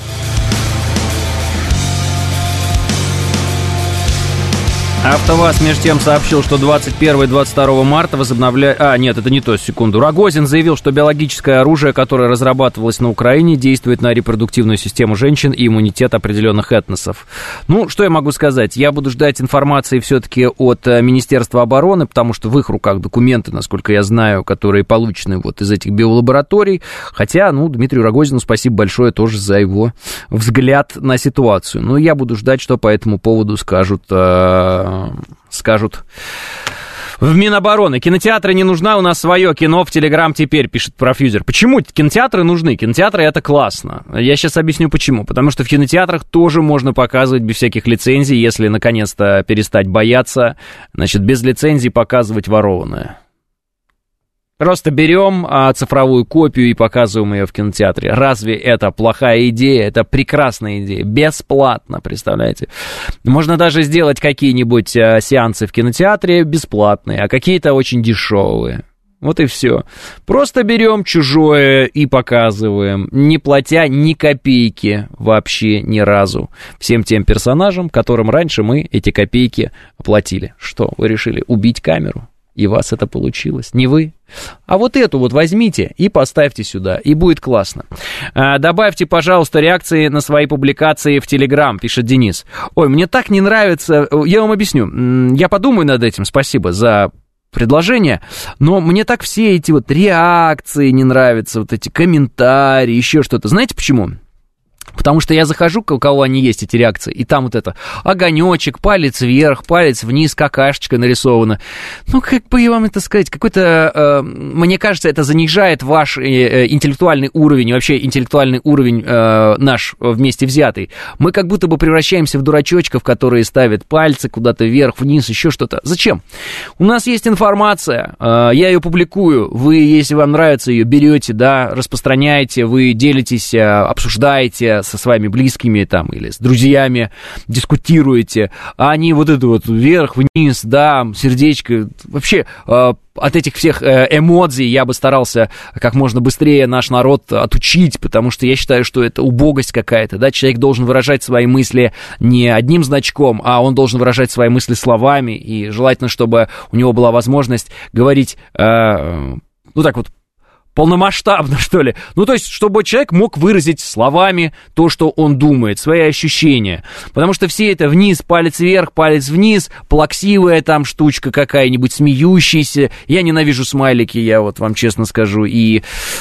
АвтоВАЗ, между тем, сообщил, что 21 и 22 марта возобновляет... нет, это не то, секунду. Рогозин заявил, что биологическое оружие, которое разрабатывалось на Украине, действует на репродуктивную систему женщин и иммунитет определенных этносов. Ну, что я могу сказать? Я буду ждать информации все-таки от Министерства обороны, потому что в их руках документы, насколько я знаю, которые получены вот из этих биолабораторий. Хотя, Дмитрию Рогозину спасибо большое тоже за его взгляд на ситуацию. Но я буду ждать, что по этому поводу скажут в Минобороны. Кинотеатры не нужна, у нас свое кино в Телеграм теперь, пишет Профьюзер. Почему кинотеатры нужны? Кинотеатры — это классно. Я сейчас объясню почему. Потому что в кинотеатрах тоже можно показывать без всяких лицензий, если наконец-то перестать бояться, значит, без лицензий показывать ворованное. Просто берем цифровую копию и показываем ее в кинотеатре. Разве это плохая идея? Это прекрасная идея. Бесплатно, представляете? Можно даже сделать какие-нибудь сеансы в кинотеатре бесплатные, а какие-то очень дешевые. Вот и все. Просто берем чужое и показываем, не платя ни копейки вообще ни разу всем тем персонажам, которым раньше мы эти копейки оплатили. Что, вы решили убить камеру? И у вас это получилось. Не вы. А вот эту вот возьмите и поставьте сюда, и будет классно. Добавьте, пожалуйста, реакции на свои публикации в Телеграм, пишет Денис. Ой, мне так не нравится. Я вам объясню. Я подумаю над этим. Спасибо за предложение. Но мне так все эти вот реакции не нравятся, вот эти комментарии, еще что-то. Знаете почему? Потому что я захожу, у кого они есть, эти реакции, и там вот это огонечек, палец вверх, палец вниз, какашечка нарисована. Ну, как бы вам это сказать, какой-то, мне кажется, это занижает ваш интеллектуальный уровень, вообще интеллектуальный уровень наш вместе взятый. Мы как будто бы превращаемся в дурачочков, которые ставят пальцы куда-то вверх, вниз, еще что-то. Зачем? У нас есть информация, я ее публикую, вы, если вам нравится, ее берете, да, распространяете, вы делитесь, обсуждаете со своими близкими там или с друзьями, дискутируете, а они вот это вот вверх, вниз, да, сердечко, вообще от этих всех эмоций я бы старался как можно быстрее наш народ отучить, потому что я считаю, что это убогость какая-то, да, человек должен выражать свои мысли не одним значком, а он должен выражать свои мысли словами, и желательно, чтобы у него была возможность говорить, ну так вот, полномасштабно, что ли. Ну, то есть, чтобы человек мог выразить словами то, что он думает, свои ощущения. Потому что все это вниз, палец вверх, палец вниз, плаксивая там штучка какая-нибудь, смеющаяся. Я ненавижу смайлики, я вот вам честно скажу. И,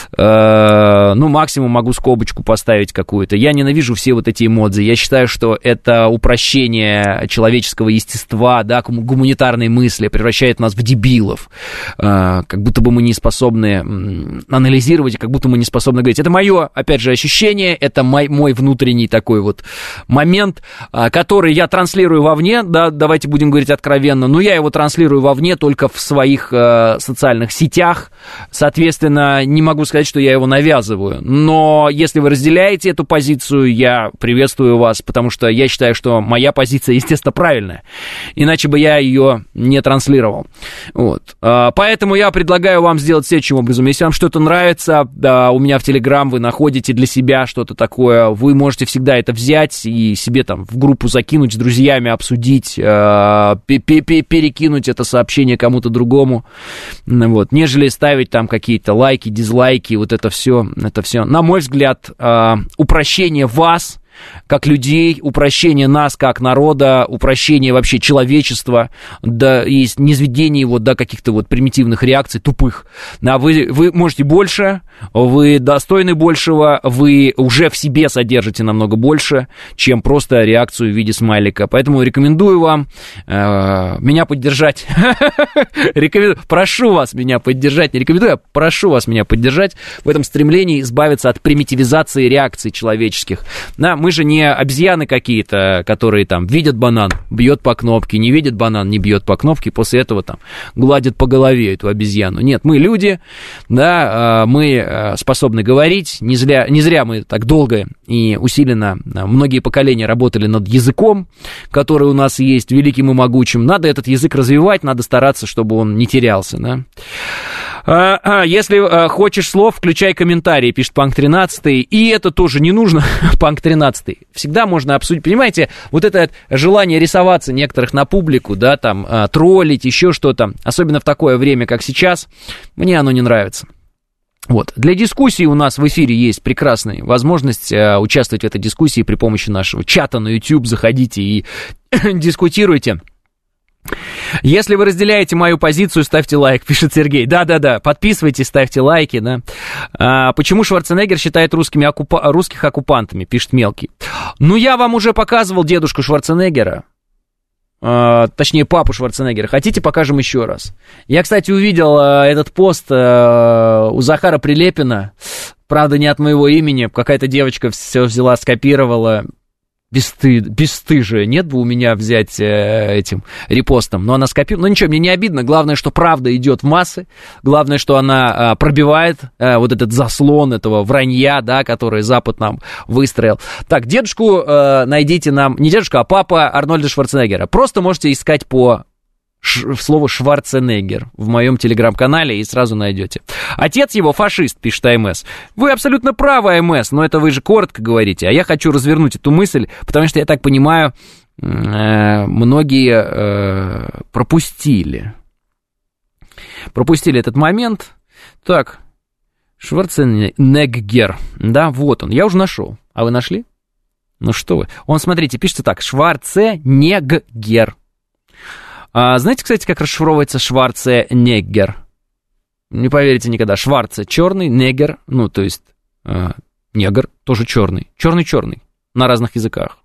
ну, максимум могу скобочку поставить какую-то. Я ненавижу все вот эти эмодзи. Я считаю, что это упрощение человеческого естества, да, гуманитарной мысли, превращает нас в дебилов. Как будто бы мы не способны анализировать, как будто мы не способны говорить. Это мое, опять же, ощущение, это мой внутренний такой вот момент, который я транслирую вовне, да, давайте будем говорить откровенно, но я его транслирую вовне только в своих социальных сетях, соответственно, не могу сказать, что я его навязываю, но если вы разделяете эту позицию, я приветствую вас, потому что я считаю, что моя позиция, естественно, правильная, иначе бы я ее не транслировал. Вот. Поэтому я предлагаю вам сделать следующим образом. Если вам что-то нравится, да, у меня в Telegram вы находите для себя что-то такое, вы можете всегда это взять и себе там в группу закинуть, с друзьями обсудить, перекинуть это сообщение кому-то другому, вот, нежели ставить там какие-то лайки, дизлайки, вот это все, на мой взгляд, упрощение вас как людей, упрощение нас как народа, упрощение вообще человечества, да, и низведение его до каких-то вот примитивных реакций, тупых. Да, вы можете больше, вы достойны большего, вы уже в себе содержите намного больше, чем просто реакцию в виде смайлика. Поэтому рекомендую вам меня поддержать. Прошу вас меня поддержать. Не рекомендую, а прошу вас меня поддержать в этом стремлении избавиться от примитивизации реакций человеческих. Да, мы же не обезьяны какие-то, которые там видят банан, бьет по кнопке, не видят банан, не бьет по кнопке, после этого там гладят по голове эту обезьяну. Нет, мы люди, да, мы способны говорить, не зря мы так долго и усиленно, многие поколения работали над языком, который у нас есть, великим и могучим. Надо этот язык развивать, надо стараться, чтобы он не терялся, да. Если хочешь слов, включай комментарии, пишет Панк 13, и это тоже не нужно, Панк 13. Всегда можно обсудить, понимаете, вот это желание рисоваться некоторых на публику, да, там, троллить, еще что-то, особенно в такое время, как сейчас, мне оно не нравится. Вот. Для дискуссии у нас в эфире есть прекрасная возможность участвовать в этой дискуссии при помощи нашего чата на YouTube, заходите и дискутируйте. Если вы разделяете мою позицию, ставьте лайк, пишет Сергей. Да-да-да, подписывайтесь, ставьте лайки, да. Почему Шварценеггер считает русских оккупантами, пишет Мелкий. Ну, я вам уже показывал дедушку Шварценеггера, точнее, папу Шварценеггера. Хотите, покажем еще раз? Я, кстати, увидел этот пост у Захара Прилепина, правда, не от моего имени, какая-то девочка все взяла, скопировала. Бесстыжие, нет бы у меня взять этим репостом, но она скопировала, ну ничего, мне не обидно, главное, что правда идет в массы, главное, что она пробивает вот этот заслон этого вранья, да, который Запад нам выстроил. Так, дедушку найдите нам, не дедушка, а папа Арнольда Шварценеггера, просто можете искать по слово Шварценеггер в моем телеграм-канале и сразу найдете. Отец его фашист, пишет АМС. Вы абсолютно правы, АМС, но это вы же коротко говорите, а я хочу развернуть эту мысль, потому что, я так понимаю, многие пропустили этот момент. Так, Шварценеггер, да, вот он, я уже нашел. А вы нашли? Ну что вы. Он, смотрите, пишется так, Шварценеггер. Знаете, кстати, как расшифровывается Шварценеггер? Не поверите никогда. Шварце черный, негер, ну, то есть негр тоже черный. Черный-черный на разных языках.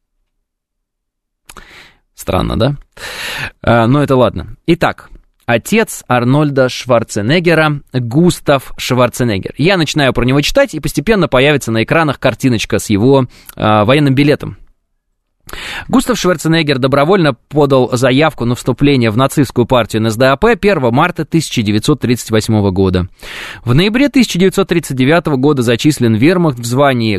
Странно, да? Но это ладно. Итак, отец Арнольда Шварценеггера, Густав Шварценеггер. Я начинаю про него читать, и постепенно появится на экранах картиночка с его военным билетом. Густав Шварценеггер добровольно подал заявку на вступление в нацистскую партию НСДАП 1 марта 1938 года. В ноябре 1939 года зачислен в вермахт в звании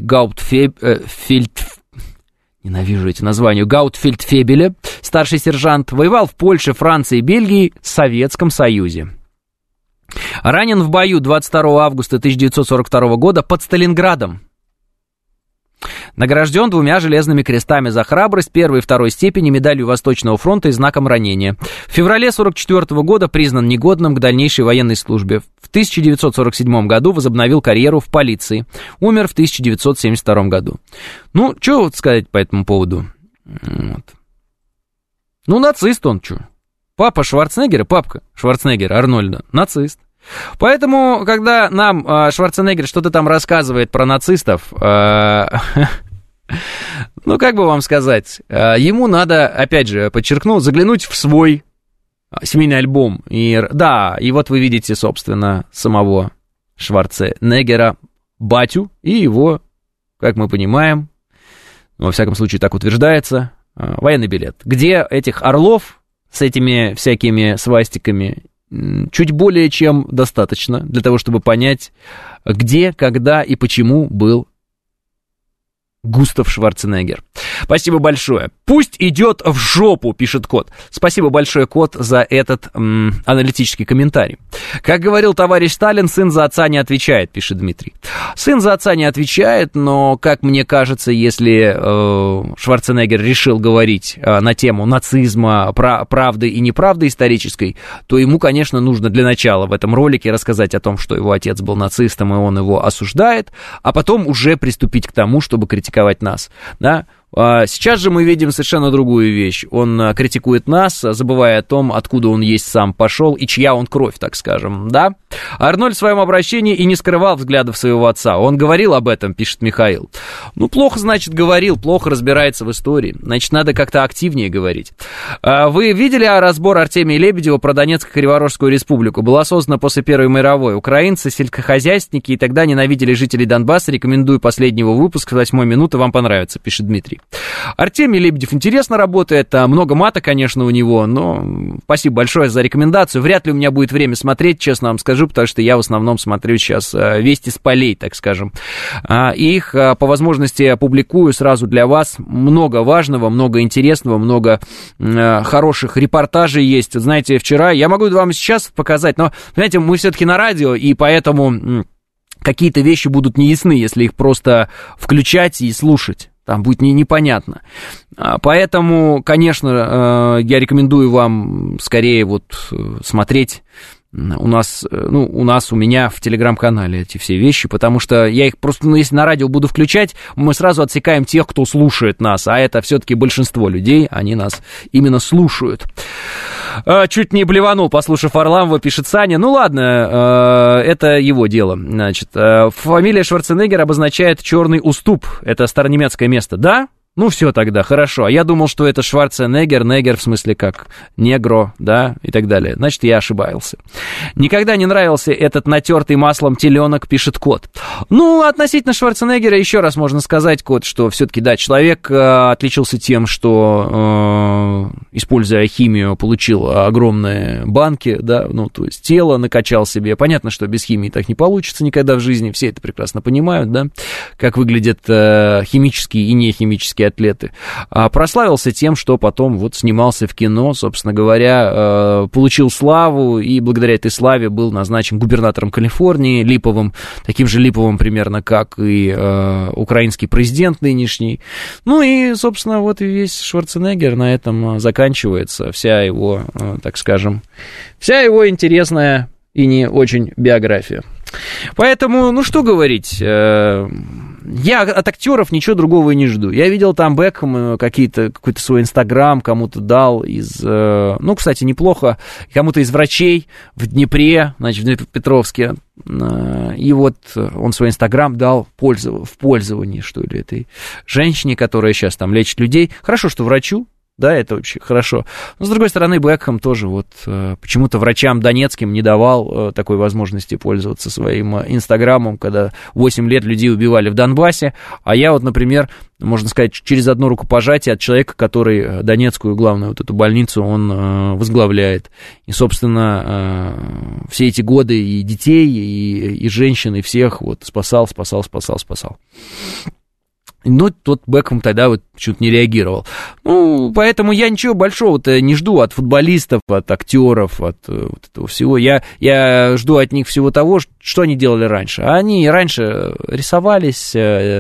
Гаутфельдфебеля, старший сержант, воевал в Польше, Франции, Бельгии, Советском Союзе. Ранен в бою 22 августа 1942 года под Сталинградом. Награжден 2 железными крестами за храбрость 1 и 2 степени, медалью Восточного фронта и знаком ранения. В феврале 1944 года признан негодным к дальнейшей военной службе. В 1947 году возобновил карьеру в полиции. Умер в 1972 году. Ну, что вот сказать по этому поводу? Вот. Ну, нацист он, что? Папа Шварценеггера, папка Шварценеггера, Арнольда, нацист. Поэтому, когда нам Шварценеггер что-то там рассказывает про нацистов, ну, как бы вам сказать, ему надо, опять же, подчеркну, заглянуть в свой семейный альбом. И, да, и вот вы видите, собственно, самого Шварценеггера батю и его, как мы понимаем, во всяком случае так утверждается, военный билет, где этих орлов с этими всякими свастиками чуть более чем достаточно для того, чтобы понять, где, когда и почему был Густав Шварценеггер. Спасибо большое. Пусть идет в жопу, пишет Кот. Спасибо большое, Кот, за этот аналитический комментарий. Как говорил товарищ Сталин, сын за отца не отвечает, пишет Дмитрий. Сын за отца не отвечает, но, как мне кажется, если Шварценеггер решил говорить на тему нацизма, правды и неправды исторической, то ему, конечно, нужно для начала в этом ролике рассказать о том, что его отец был нацистом, и он его осуждает, а потом уже приступить к тому, чтобы критиковать нас, да? Сейчас же мы видим совершенно другую вещь. Он критикует нас, забывая о том, откуда он есть сам пошел и чья он кровь, так скажем, да? Арнольд в своем обращении и не скрывал взглядов своего отца. Он говорил об этом, пишет Михаил. Ну, плохо, значит, говорил, плохо разбирается в истории. Значит, надо как-то активнее говорить. Вы видели разбор Артемия Лебедева про Донецко-Криворожскую республику? Была создана после Первой мировой. Украинцы, сельскохозяйственники и тогда ненавидели жителей Донбасса. Рекомендую последний его выпуск с 8 минуты, вам понравится, пишет Дмитрий. Артемий Лебедев интересно работает, много мата, конечно, у него, но спасибо большое за рекомендацию. Вряд ли у меня будет время смотреть, честно вам скажу, потому что я в основном смотрю сейчас вести с полей, так скажем. Их по возможности публикую сразу для вас. Много важного, много интересного, много хороших репортажей есть. Знаете, вчера, я могу вам сейчас показать, но, понимаете, мы все-таки на радио, и поэтому какие-то вещи будут неясны, если их просто включать и слушать. Там будет непонятно. Поэтому, конечно, я рекомендую вам скорее вот смотреть у меня в телеграм-канале эти все вещи, потому что я их просто, если на радио буду включать, мы сразу отсекаем тех, кто слушает нас, а это все-таки большинство людей, они нас именно слушают. Чуть не блеванул, послушав Харламова, пишет Саня. Ну ладно, это его дело. Значит, фамилия Шварценеггера обозначает черный уступ. Это старонемецкое место, да? Ну, все тогда, хорошо. А я думал, что это Шварценеггер, негер в смысле как негро, да, и так далее. Значит, я ошибался. Никогда не нравился этот натертый маслом теленок, пишет Кот. Ну, относительно Шварценеггера еще раз можно сказать, Кот, что все-таки, да, человек отличился тем, что, используя химию, получил огромные банки, да, ну, то есть тело накачал себе. Понятно, что без химии так не получится никогда в жизни, все это прекрасно понимают, да, как выглядят химические и нехимические атлеты. Прославился тем, что потом вот снимался в кино, собственно говоря, получил славу и благодаря этой славе был назначен губернатором Калифорнии, липовым, таким же липовым примерно, как и украинский президент нынешний. Ну и, собственно, вот и весь Шварценеггер на этом заканчивается, вся его, так скажем, вся его интересная и не очень биография. Поэтому, ну что говорить, я от актеров ничего другого и не жду. Я видел там Бекхэм какой-то свой инстаграм кому-то дал из, ну, кстати, неплохо, кому-то из врачей в Днепре, значит, в Днепропетровске, и вот он свой инстаграм дал в пользование, что ли, этой женщине, которая сейчас там лечит людей. Хорошо, что врачу. Да, это очень хорошо. Но, с другой стороны, Бекхэм тоже вот почему-то врачам донецким не давал такой возможности пользоваться своим инстаграмом, когда 8 лет людей убивали в Донбассе. А я вот, например, можно сказать, через одно рукопожатие от человека, который Донецкую, главную вот эту больницу, он возглавляет. И, собственно, все эти годы и детей, и женщин, и всех вот спасал. Ну, тот Бекхэм тогда вот что-то не реагировал. Ну, поэтому я ничего большого-то не жду от футболистов, от актеров, от вот этого всего. Я жду от них всего того, что они делали раньше. Они раньше рисовались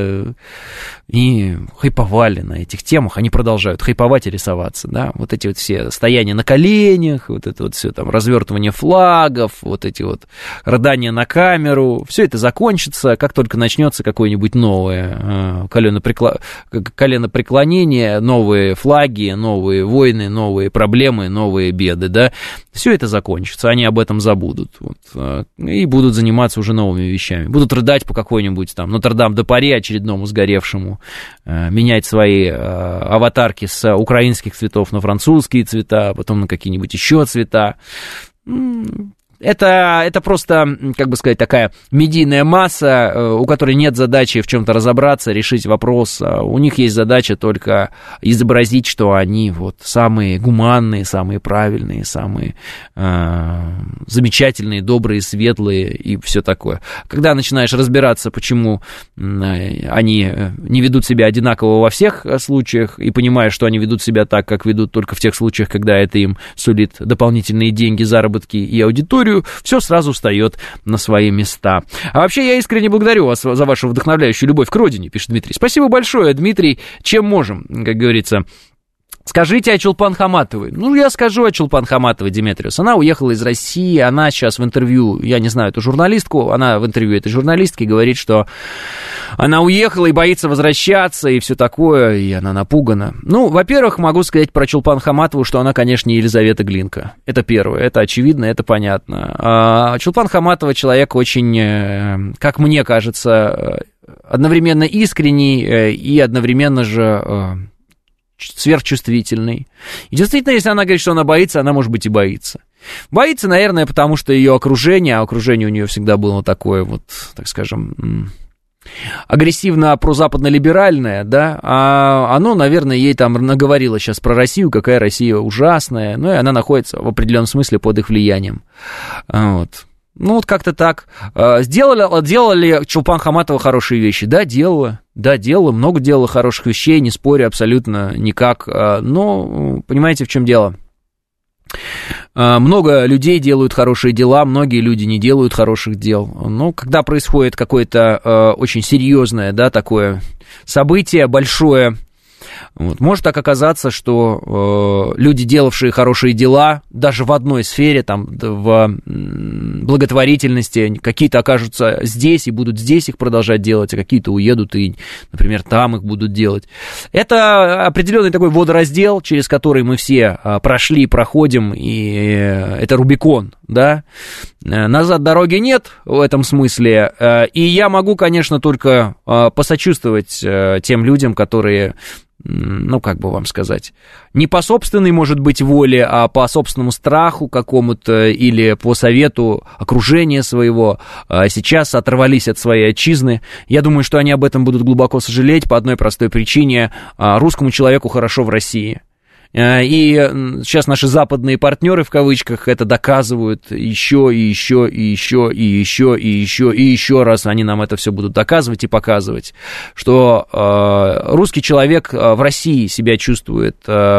и хайповали на этих темах. Они продолжают хайповать и рисоваться, да. Вот эти вот все стояния на коленях, вот это вот все там развертывание флагов, вот эти вот рыдания на камеру. Все это закончится, как только начнется какое-нибудь новое коленопреклонение, новые флаги, новые войны, новые проблемы, новые беды, да. Все это закончится, они об этом забудут. Вот, и будут заниматься уже новыми вещами. Будут рыдать по какой-нибудь там Нотр-Дам-де-Пари очередному сгоревшему, менять свои аватарки с украинских цветов на французские цвета, потом на какие-нибудь еще цвета. Это просто, как бы сказать, такая медийная масса, у которой нет задачи в чем-то разобраться, решить вопрос. У них есть задача только изобразить, что они вот самые гуманные, самые правильные, самые замечательные, добрые, светлые и все такое. Когда начинаешь разбираться, почему они не ведут себя одинаково во всех случаях, и понимаешь, что они ведут себя так, как ведут только в тех случаях, когда это им сулит дополнительные деньги, заработки и аудиторию, все сразу встает на свои места. А вообще, я искренне благодарю вас за вашу вдохновляющую любовь к родине, пишет Дмитрий. Спасибо большое, Дмитрий. Чем можем, как говорится. Скажите о Чулпан Хаматовой. Ну, я скажу о Чулпан Хаматовой, Деметриус. Она уехала из России, она сейчас в интервью, я не знаю эту журналистку, она в интервью этой журналистки говорит, что она уехала и боится возвращаться, и все такое, и она напугана. Ну, во-первых, могу сказать про Чулпан Хаматову, что она, конечно, не Елизавета Глинка. Это первое, это очевидно, это понятно. А Чулпан Хаматова человек очень, как мне кажется, одновременно искренний и одновременно же сверхчувствительный. И действительно, если она говорит, что она боится, она, может быть, и боится. Боится, наверное, потому что ее окружение, а окружение у нее всегда было такое вот, так скажем, агрессивно-прозападно-либеральное, да, а оно, наверное, ей там наговорило сейчас про Россию, какая Россия ужасная, ну, и она находится в определенном смысле под их влиянием. Вот. Ну, вот как-то так. Делала Чулпан Хаматова хорошие вещи? Да, делала. Да, делала, много делала хороших вещей, не спорю абсолютно никак. Но, понимаете, в чем дело? Много людей делают хорошие дела, многие люди не делают хороших дел. Но когда происходит какое-то очень серьезное, да, такое событие большое, вот, может так оказаться, что люди, делавшие хорошие дела, даже в одной сфере, там, в благотворительности, какие-то окажутся здесь и будут здесь их продолжать делать, а какие-то уедут и, например, там их будут делать. Это определенный такой водораздел, через который мы все прошли, проходим, и это Рубикон, да. Назад дороги нет в этом смысле, и я могу, конечно, только посочувствовать тем людям, которые, ну, как бы вам сказать, не по собственной, может быть, воле, а по собственному страху какому-то или по совету окружения своего сейчас оторвались от своей отчизны. Я думаю, что они об этом будут глубоко сожалеть по одной простой причине. Русскому человеку хорошо в России. И сейчас наши западные партнеры, в кавычках, это доказывают еще и еще и еще и еще и еще и еще раз. Они нам это все будут доказывать и показывать, что русский человек в России себя чувствует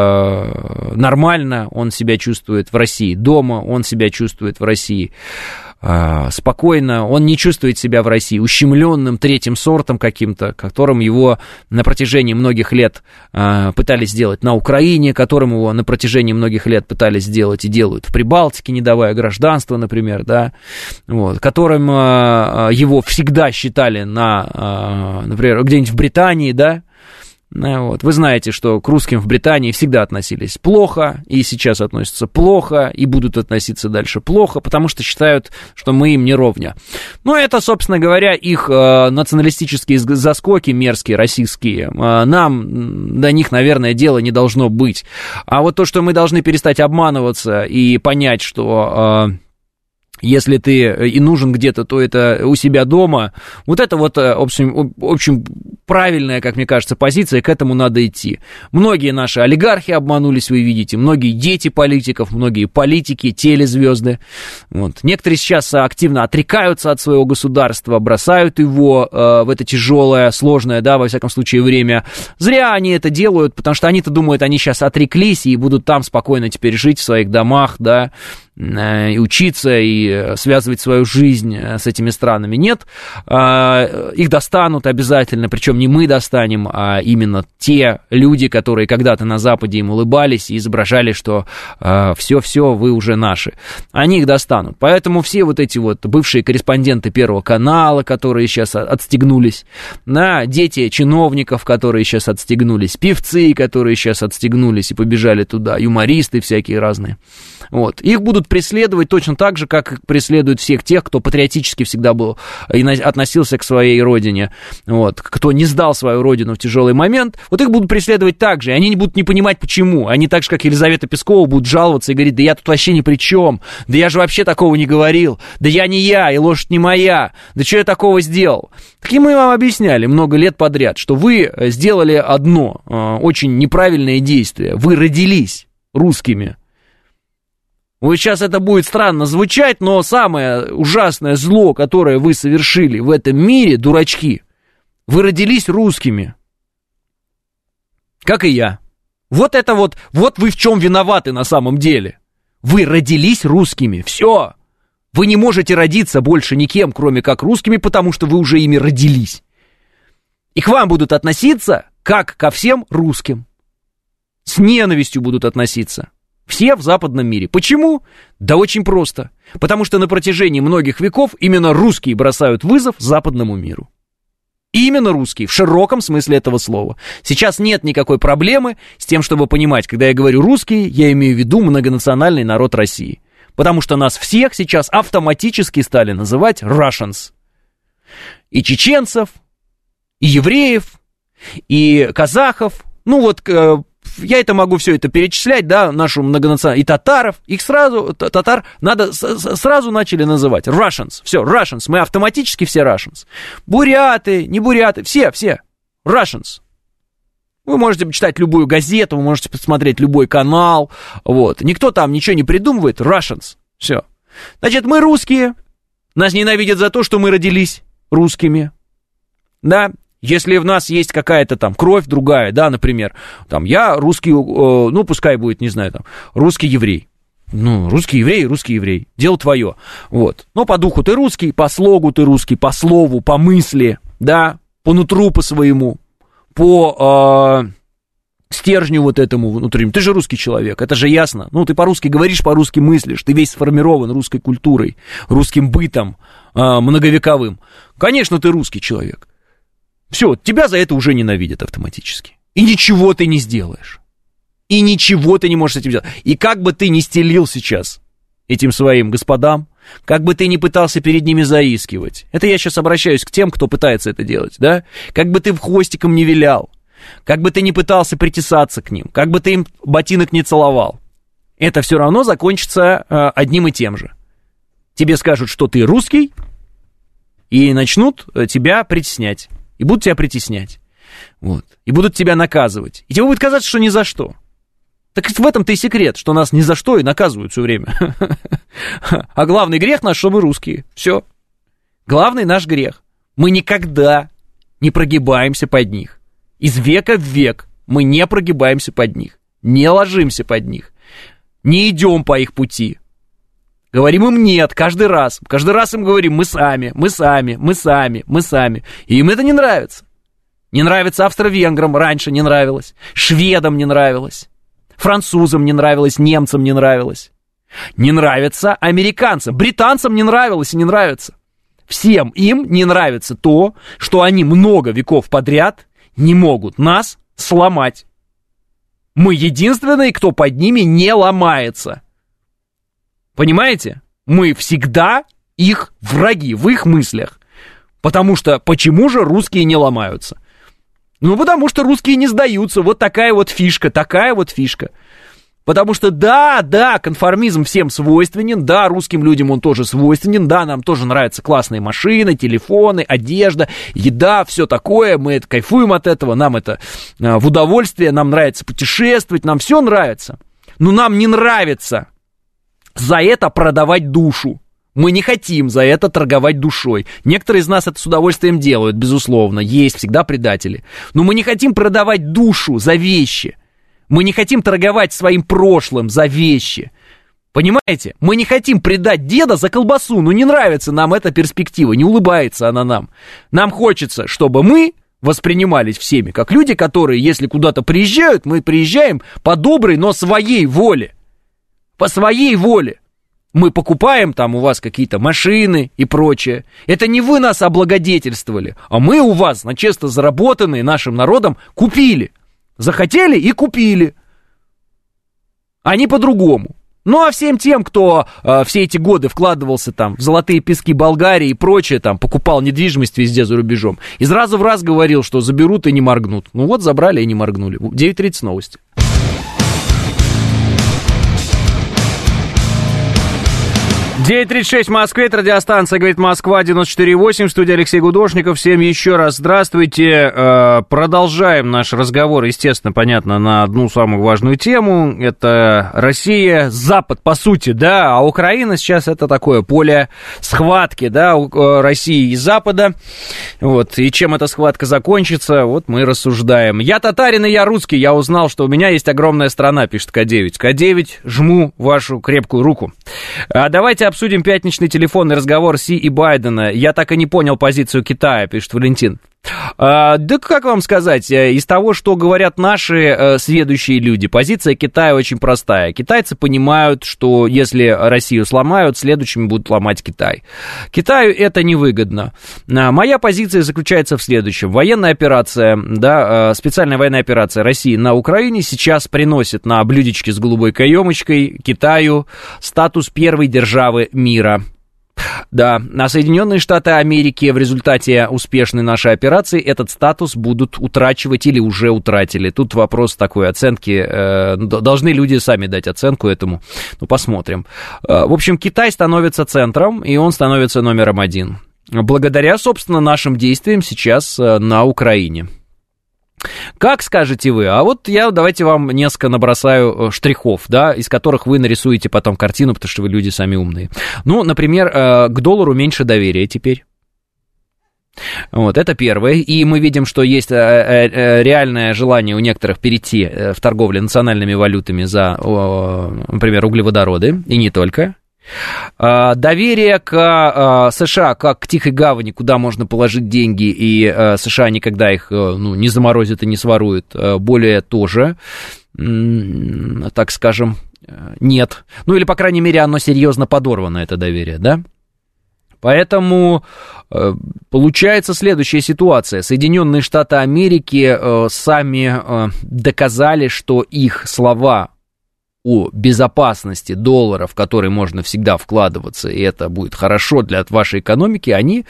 нормально, он себя чувствует в России дома, он себя чувствует в России спокойно, он не чувствует себя в России ущемленным третьим сортом каким-то, которым его на протяжении многих лет пытались сделать на Украине, которым его на протяжении многих лет пытались сделать и делают в Прибалтике, не давая гражданства, например, да, вот, которым его всегда считали например, где-нибудь в Британии, да. Вот. Вы знаете, что к русским в Британии всегда относились плохо, и сейчас относятся плохо, и будут относиться дальше плохо, потому что считают, что мы им не ровня. Ну, это, собственно говоря, их националистические заскоки мерзкие, российские. Нам до них, наверное, дела не должно быть. А вот то, что мы должны перестать обманываться и понять, что если ты и нужен где-то, то это у себя дома. Вот это вот, в общем, правильная, как мне кажется, позиция, к этому надо идти. Многие наши олигархи обманулись, вы видите, многие дети политиков, многие политики, телезвезды. Вот. Некоторые сейчас активно отрекаются от своего государства, бросают его в это тяжелое, сложное, да, во всяком случае, время. Зря они это делают, потому что они-то думают, они сейчас отреклись и будут там спокойно теперь жить в своих домах, да, и учиться, и связывать свою жизнь с этими странами. Нет, их достанут обязательно, причем не мы достанем, а именно те люди, которые когда-то на Западе им улыбались и изображали, что все, вы уже наши. Они их достанут. Поэтому все вот эти вот бывшие корреспонденты Первого канала, которые сейчас отстегнулись, да, дети чиновников, которые сейчас отстегнулись, певцы, которые сейчас отстегнулись и побежали туда, юмористы всякие разные. Вот. Их будут преследовать точно так же, как преследуют всех тех, кто патриотически всегда был и относился к своей родине, вот, кто не сдал свою родину в тяжелый момент, вот их будут преследовать так же, и они не будут не понимать, почему. Они так же, как Елизавета Пескова, будут жаловаться и говорить: да я тут вообще ни при чем, да я же вообще такого не говорил, да я не я, и лошадь не моя, да что я такого сделал? Так и мы вам объясняли много лет подряд, что вы сделали одно очень неправильное действие. Вы родились русскими. Вот сейчас это будет странно звучать, но самое ужасное зло, которое вы совершили в этом мире, дурачки, вы родились русскими. Как и я. Вот это вот вы в чем виноваты на самом деле. Вы родились русскими, все. Вы не можете родиться больше никем, кроме как русскими, потому что вы уже ими родились. И к вам будут относиться, как ко всем русским. С ненавистью будут относиться. Все в западном мире. Почему? Да очень просто. Потому что на протяжении многих веков именно русские бросают вызов западному миру. Именно русские, в широком смысле этого слова. Сейчас нет никакой проблемы с тем, чтобы понимать, когда я говорю русские, я имею в виду многонациональный народ России. Потому что нас всех сейчас автоматически стали называть Russians. И чеченцев, и евреев, и казахов. Ну вот, я это могу все это перечислять, да, нашу многонациональную, и татаров, их сразу, татар надо, сразу начали называть Russians, все, Russians, мы автоматически все Russians. Буряты, не буряты, все, Russians. Вы можете почитать любую газету, вы можете посмотреть любой канал, вот, никто там ничего не придумывает, Russians, все. Значит, мы русские, нас ненавидят за то, что мы родились русскими, да. Если в нас есть какая-то там кровь другая, да, например, там, я русский, ну, пускай будет, не знаю, там, русский еврей. Ну, русский еврей, дело твое, вот. Но по духу ты русский, по слогу ты русский, по слову, по мысли, да, по нутру по своему, по стержню вот этому внутреннему. Ты же русский человек, это же ясно. Ну, ты по-русски говоришь, по-русски мыслишь, ты весь сформирован русской культурой, русским бытом многовековым. Конечно, ты русский человек. Все, тебя за это уже ненавидят автоматически. И ничего ты не сделаешь. И ничего ты не можешь с этим сделать. И как бы ты ни стелил сейчас этим своим господам, как бы ты ни пытался перед ними заискивать, это я сейчас обращаюсь к тем, кто пытается это делать, да? Как бы ты хвостиком не вилял, как бы ты ни пытался притесаться к ним, как бы ты им ботинок не целовал, это все равно закончится одним и тем же. Тебе скажут, что ты русский, и начнут тебя притеснять. И будут тебя притеснять. Вот. И будут тебя наказывать. И тебе будет казаться, что ни за что. Так в этом-то и секрет, что нас ни за что и наказывают все время. А главный грех наш, что мы русские. Все. Главный наш грех. Мы никогда не прогибаемся под них. Из века в век мы не прогибаемся под них. Не ложимся под них. Не идем по их пути. Говорим им нет каждый раз. Каждый раз им говорим мы сами. И им это не нравится. Не нравится австро-венграм, раньше не нравилось. Шведам не нравилось. Французам не нравилось, немцам не нравилось. Не нравится американцам, британцам не нравилось и не нравится. Всем им не нравится то, что они много веков подряд не могут нас сломать. Мы единственные, кто под ними не ломается. Понимаете? Мы всегда их враги в их мыслях. Потому что почему же русские не ломаются? Ну, потому что русские не сдаются. Вот такая вот фишка. Потому что да, конформизм всем свойственен, да, русским людям он тоже свойственен, да, нам тоже нравятся классные машины, телефоны, одежда, еда, все такое, мы это кайфуем от этого, нам это в удовольствие, нам нравится путешествовать, нам все нравится. Но нам не нравится за это продавать душу. Мы не хотим за это торговать душой. Некоторые из нас это с удовольствием делают, безусловно. Есть всегда предатели. Но мы не хотим продавать душу за вещи. Мы не хотим торговать своим прошлым за вещи. Понимаете? Мы не хотим предать деда за колбасу. Ну не нравится нам эта перспектива, не улыбается она нам. Нам хочется, чтобы мы воспринимались всеми как люди, которые, если куда-то приезжают, мы приезжаем по доброй, но своей воле. По своей воле. Мы покупаем там у вас какие-то машины и прочее. Это не вы нас облагодетельствовали, а мы у вас на честно заработанные нашим народом купили. Захотели и купили. А не по-другому. Ну, а всем тем, кто все эти годы вкладывался там в золотые пески Болгарии и прочее, там, покупал недвижимость везде за рубежом, из раза в раз говорил, что заберут и не моргнут. Ну вот, забрали и не моргнули. 9:30 новости. 9:36 в Москве, это радиостанция «Говорит Москва», 94.8, в студии Алексей Гудошников. Всем еще раз здравствуйте. Продолжаем наш разговор, естественно, понятно, на одну самую важную тему. Это Россия, Запад, по сути, да, а Украина сейчас это такое поле схватки, да, России и Запада. Вот, и чем эта схватка закончится, вот мы рассуждаем. Я татарин и я русский, я узнал, что у меня есть огромная страна, пишет К9. К9, жму вашу крепкую руку. Давайте обсудим пятничный телефонный разговор Си и Байдена. Я так и не понял позицию Китая, пишет Валентин. Да как вам сказать, из того, что говорят наши сведущие люди, позиция Китая очень простая. Китайцы понимают, что если Россию сломают, следующими будут ломать Китай. Китаю это невыгодно. Моя позиция заключается в следующем. Военная операция, да, специальная военная операция России на Украине сейчас приносит на блюдечке с голубой каемочкой Китаю статус первой державы мира. Да, а Соединенные Штаты Америки в результате успешной нашей операции этот статус будут утрачивать или уже утратили. Тут вопрос такой оценки. Должны люди сами дать оценку этому. Ну, посмотрим. В общем, Китай становится центром, и он становится номером один. Благодаря, собственно, нашим действиям сейчас на Украине. Как скажете вы? А вот я давайте вам несколько набросаю штрихов, да, из которых вы нарисуете потом картину, потому что вы люди сами умные. Ну, например, к доллару меньше доверия теперь. Вот, это первое. И мы видим, что есть реальное желание у некоторых перейти в торговле национальными валютами за, например, углеводороды, и не только. Доверие к США как к тихой гавани, куда можно положить деньги, и США никогда их не заморозит и не сворует, более тоже, так скажем, нет. Ну или, по крайней мере, оно серьезно подорвано, это доверие, да? Поэтому получается следующая ситуация. Соединенные Штаты Америки сами доказали, что их слова о безопасности доллара, в который можно всегда вкладываться, и это будет хорошо для вашей экономики, они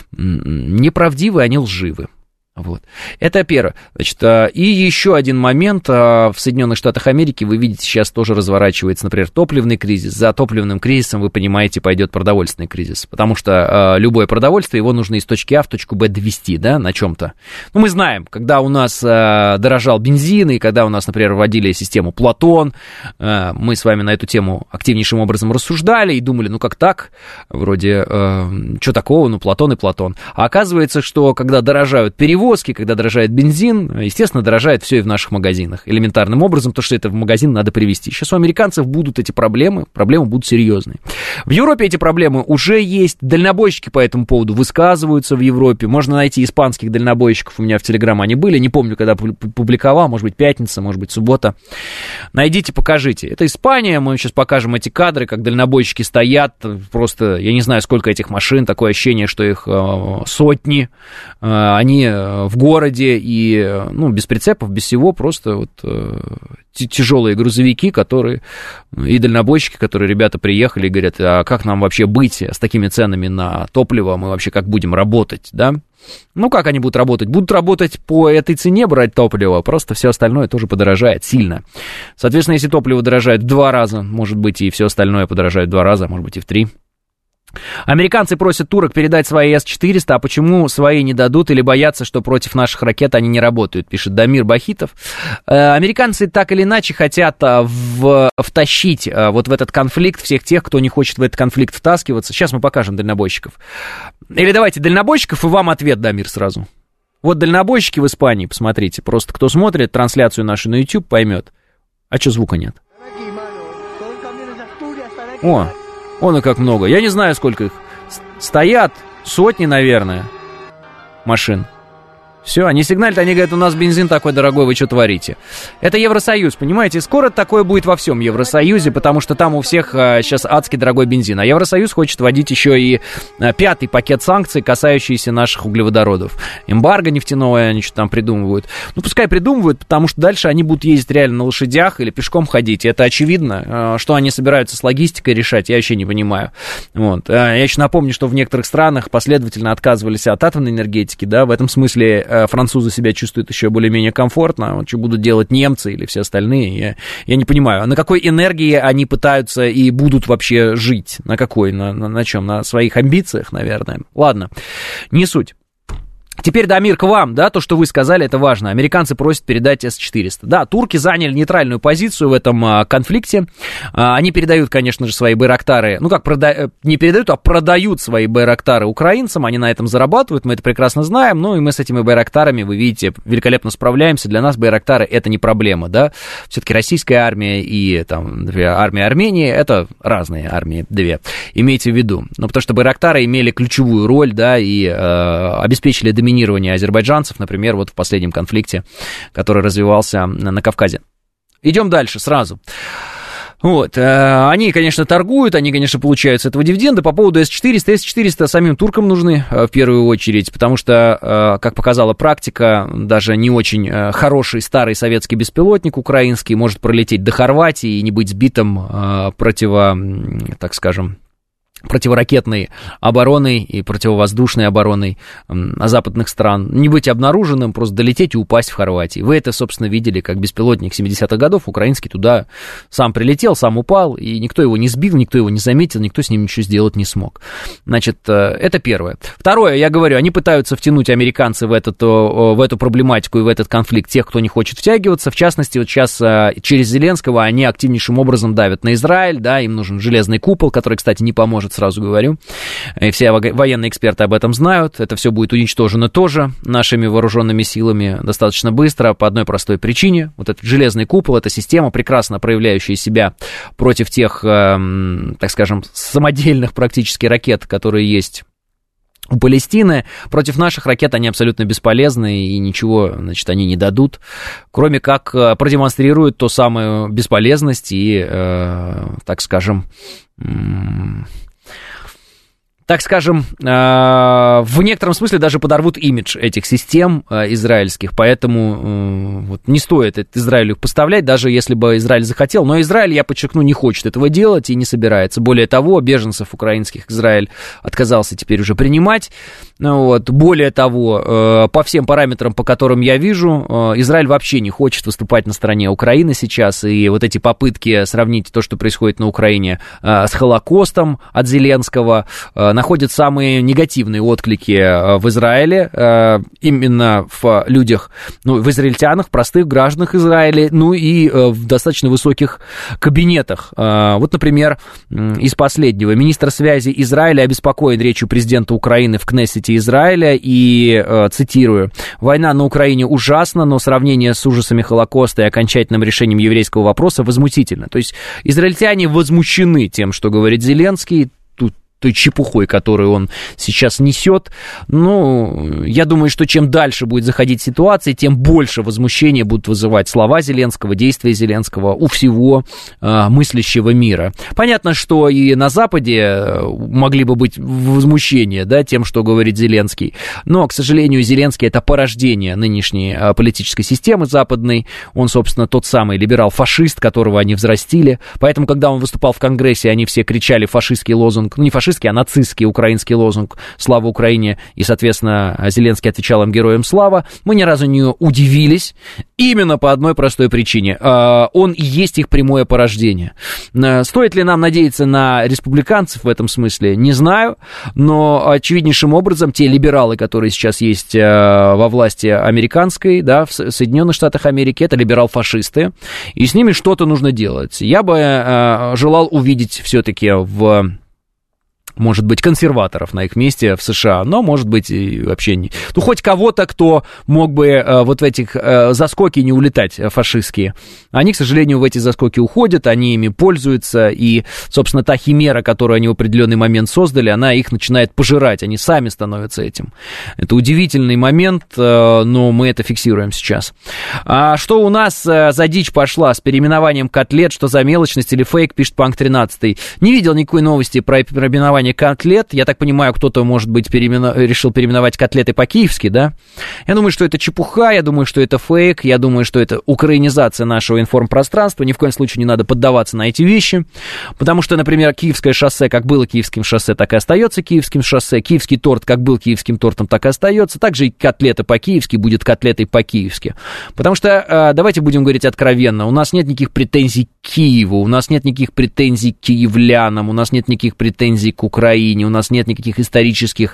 неправдивы, они лживы. Вот. Это первое. Значит, и еще один момент. В Соединенных Штатах Америки, вы видите, сейчас тоже разворачивается, например, топливный кризис. За топливным кризисом, вы понимаете, пойдет продовольственный кризис. Потому что любое продовольствие, его нужно из точки А в точку Б довести, да, на чем-то. Ну, мы знаем, когда у нас дорожал бензин, и когда у нас, например, вводили систему Платон, мы с вами на эту тему активнейшим образом рассуждали и думали, ну, как так? Вроде, что такого? Ну, Платон и Платон. А оказывается, что когда дорожают перевозки, когда дорожает бензин, естественно, дорожает все и в наших магазинах. Элементарным образом, то, что это в магазин надо привезти. Сейчас у американцев будут эти проблемы будут серьезные. В Европе эти проблемы уже есть. Дальнобойщики по этому поводу высказываются в Европе. Можно найти испанских дальнобойщиков. У меня в Телеграм они были. Не помню, когда публиковал. Может быть, пятница, может быть, суббота. Найдите, покажите. Это Испания. Мы сейчас покажем эти кадры, как дальнобойщики стоят. Просто, я не знаю, сколько этих машин. Такое ощущение, что их сотни. Они в городе и, ну, без прицепов, без всего, просто вот тяжелые грузовики, которые, и дальнобойщики, которые ребята приехали и говорят, а как нам вообще быть с такими ценами на топливо, мы вообще как будем работать, да? Ну, как они будут работать? Будут работать по этой цене, брать топливо, просто все остальное тоже подорожает сильно. Соответственно, если топливо дорожает в 2 раза, может быть, и все остальное подорожает в 2 раза, может быть, и в 3. Американцы просят турок передать свои С-400, а почему свои не дадут или боятся, что против наших ракет они не работают, пишет Дамир Бахитов. Американцы так или иначе хотят втащить вот в этот конфликт всех тех, кто не хочет в этот конфликт втаскиваться. Сейчас мы покажем дальнобойщиков. Или давайте дальнобойщиков, и вам ответ, Дамир, сразу. Вот дальнобойщики в Испании, посмотрите. Просто кто смотрит трансляцию нашу на YouTube, поймет. А что звука нет? О! Вон и как много. Я не знаю, сколько их. Стоят сотни, наверное, машин. Все, они сигналят, они говорят, у нас бензин такой дорогой, вы что творите? Это Евросоюз, понимаете? Скоро такое будет во всем Евросоюзе, потому что там у всех сейчас адски дорогой бензин. А Евросоюз хочет вводить еще и 5-й пакет санкций, касающийся наших углеводородов. Эмбарго нефтяное они что-то там придумывают. Ну, пускай придумывают, потому что дальше они будут ездить реально на лошадях или пешком ходить. И это очевидно. Что они собираются с логистикой решать, я вообще не понимаю. Вот. Я еще напомню, что в некоторых странах последовательно отказывались от атомной энергетики, да, в этом смысле французы себя чувствуют еще более-менее комфортно. Вот что будут делать немцы или все остальные, я не понимаю. На какой энергии они пытаются и будут вообще жить? На какой? На чем? На своих амбициях, наверное. Ладно, не суть. Теперь, Дамир, к вам, да, то, что вы сказали, это важно. Американцы просят передать С-400. Да, турки заняли нейтральную позицию в этом конфликте. Они передают, конечно же, свои байрактары, ну как, не передают, а продают свои байрактары украинцам, они на этом зарабатывают, мы это прекрасно знаем, ну и мы с этими байрактарами, вы видите, великолепно справляемся. Для нас байрактары это не проблема, да. Все-таки российская армия и там армия Армении, это разные армии, две, имейте в виду. Ну, потому что байрактары имели ключевую роль, да, и обеспечили доминирование азербайджанцев, например, вот в последнем конфликте, который развивался на Кавказе. Идем дальше сразу. Вот, они, конечно, торгуют, они, конечно, получают с этого дивиденды. По поводу С-400, С-400 самим туркам нужны в первую очередь, потому что, как показала практика, даже не очень хороший старый советский беспилотник украинский может пролететь до Хорватии и не быть сбитым так скажем, противоракетной обороной и противовоздушной обороной западных стран, не быть обнаруженным, просто долететь и упасть в Хорватии. Вы это, собственно, видели, как беспилотник 70-х годов украинский туда сам прилетел, сам упал, и никто его не сбил, никто его не заметил, никто с ним ничего сделать не смог. Значит, это первое. Второе, я говорю, они пытаются втянуть американцы в эту проблематику и в этот конфликт тех, кто не хочет втягиваться. В частности, вот сейчас через Зеленского они активнейшим образом давят на Израиль, да, им нужен железный купол, который, кстати, не поможет, сразу говорю, и все военные эксперты об этом знают, это все будет уничтожено тоже нашими вооруженными силами достаточно быстро, по одной простой причине. Вот этот железный купол, эта система, прекрасно проявляющая себя против тех, так скажем, самодельных практически ракет, которые есть у Палестины. Против наших ракет они абсолютно бесполезны, и ничего, значит, они не дадут, кроме как продемонстрируют ту самую бесполезность и, так скажем, в некотором смысле даже подорвут имидж этих систем израильских, поэтому вот не стоит Израилю их поставлять, даже если бы Израиль захотел, но Израиль, я подчеркну, не хочет этого делать и не собирается. Более того, беженцев украинских Израиль отказался теперь уже принимать. Вот. Более того, по всем параметрам, по которым я вижу, Израиль вообще не хочет выступать на стороне Украины сейчас, и вот эти попытки сравнить то, что происходит на Украине, с Холокостом от Зеленского, находят самые негативные отклики в Израиле, именно в людях, ну, в израильтянах, простых гражданах Израиля, ну и в достаточно высоких кабинетах. Вот, например, из последнего. Министр связи Израиля обеспокоен речью президента Украины в Кнессете Израиля и, цитирую, «Война на Украине ужасна, но сравнение с ужасами Холокоста и окончательным решением еврейского вопроса возмутительно». То есть израильтяне возмущены тем, что говорит Зеленский, той чепухой, которую он сейчас несет. Ну, я думаю, что чем дальше будет заходить ситуация, тем больше возмущения будут вызывать слова Зеленского, действия Зеленского у всего мыслящего мира. Понятно, что и на Западе могли бы быть возмущения, да, тем, что говорит Зеленский, но, к сожалению, Зеленский — это порождение нынешней политической системы западной. Он, собственно, тот самый либерал-фашист, которого они взрастили. Поэтому, когда он выступал в Конгрессе, они все кричали фашистский лозунг, ну, не фашистский, а нацистский украинский лозунг «Слава Украине», и, соответственно, Зеленский отвечал им «Героям слава». Мы ни разу не удивились, именно по одной простой причине. Он и есть их прямое порождение. Стоит ли нам надеяться на республиканцев в этом смысле? Не знаю, но очевиднейшим образом те либералы, которые сейчас есть во власти американской, да, в Соединенных Штатах Америки, это либерал-фашисты, и с ними что-то нужно делать. Я бы желал увидеть все-таки в может быть, консерваторов на их месте в США, но, может быть, и вообще не... Ну, хоть кого-то, кто мог бы вот в этих заскоки не улетать фашистские. Они, к сожалению, в эти заскоки уходят, они ими пользуются, и, собственно, та химера, которую они в определенный момент создали, она их начинает пожирать, они сами становятся этим. Это удивительный момент, но мы это фиксируем сейчас. А что у нас за дичь пошла с переименованием котлет, что за мелочность или фейк, пишет Панк 13. Не видел никакой новости про переименование котлет. Я так понимаю, кто-то, может быть, решил переименовать котлеты по-киевски, да? Я думаю, что это чепуха, я думаю, что это фейк, я думаю, что это украинизация нашего информпространства. Ни в коем случае не надо поддаваться на эти вещи, потому что, например, Киевское шоссе как было Киевским шоссе, так и остается Киевским шоссе. Киевский торт как был Киевским тортом, так и остается. Также и котлета по-киевски будет котлетой по-киевски. Потому что, давайте будем говорить откровенно, у нас нет никаких претензий к Киеву, у нас нет никаких претензий к киевлянам, у нас нет никаких претензий к Украине, у нас нет никаких исторических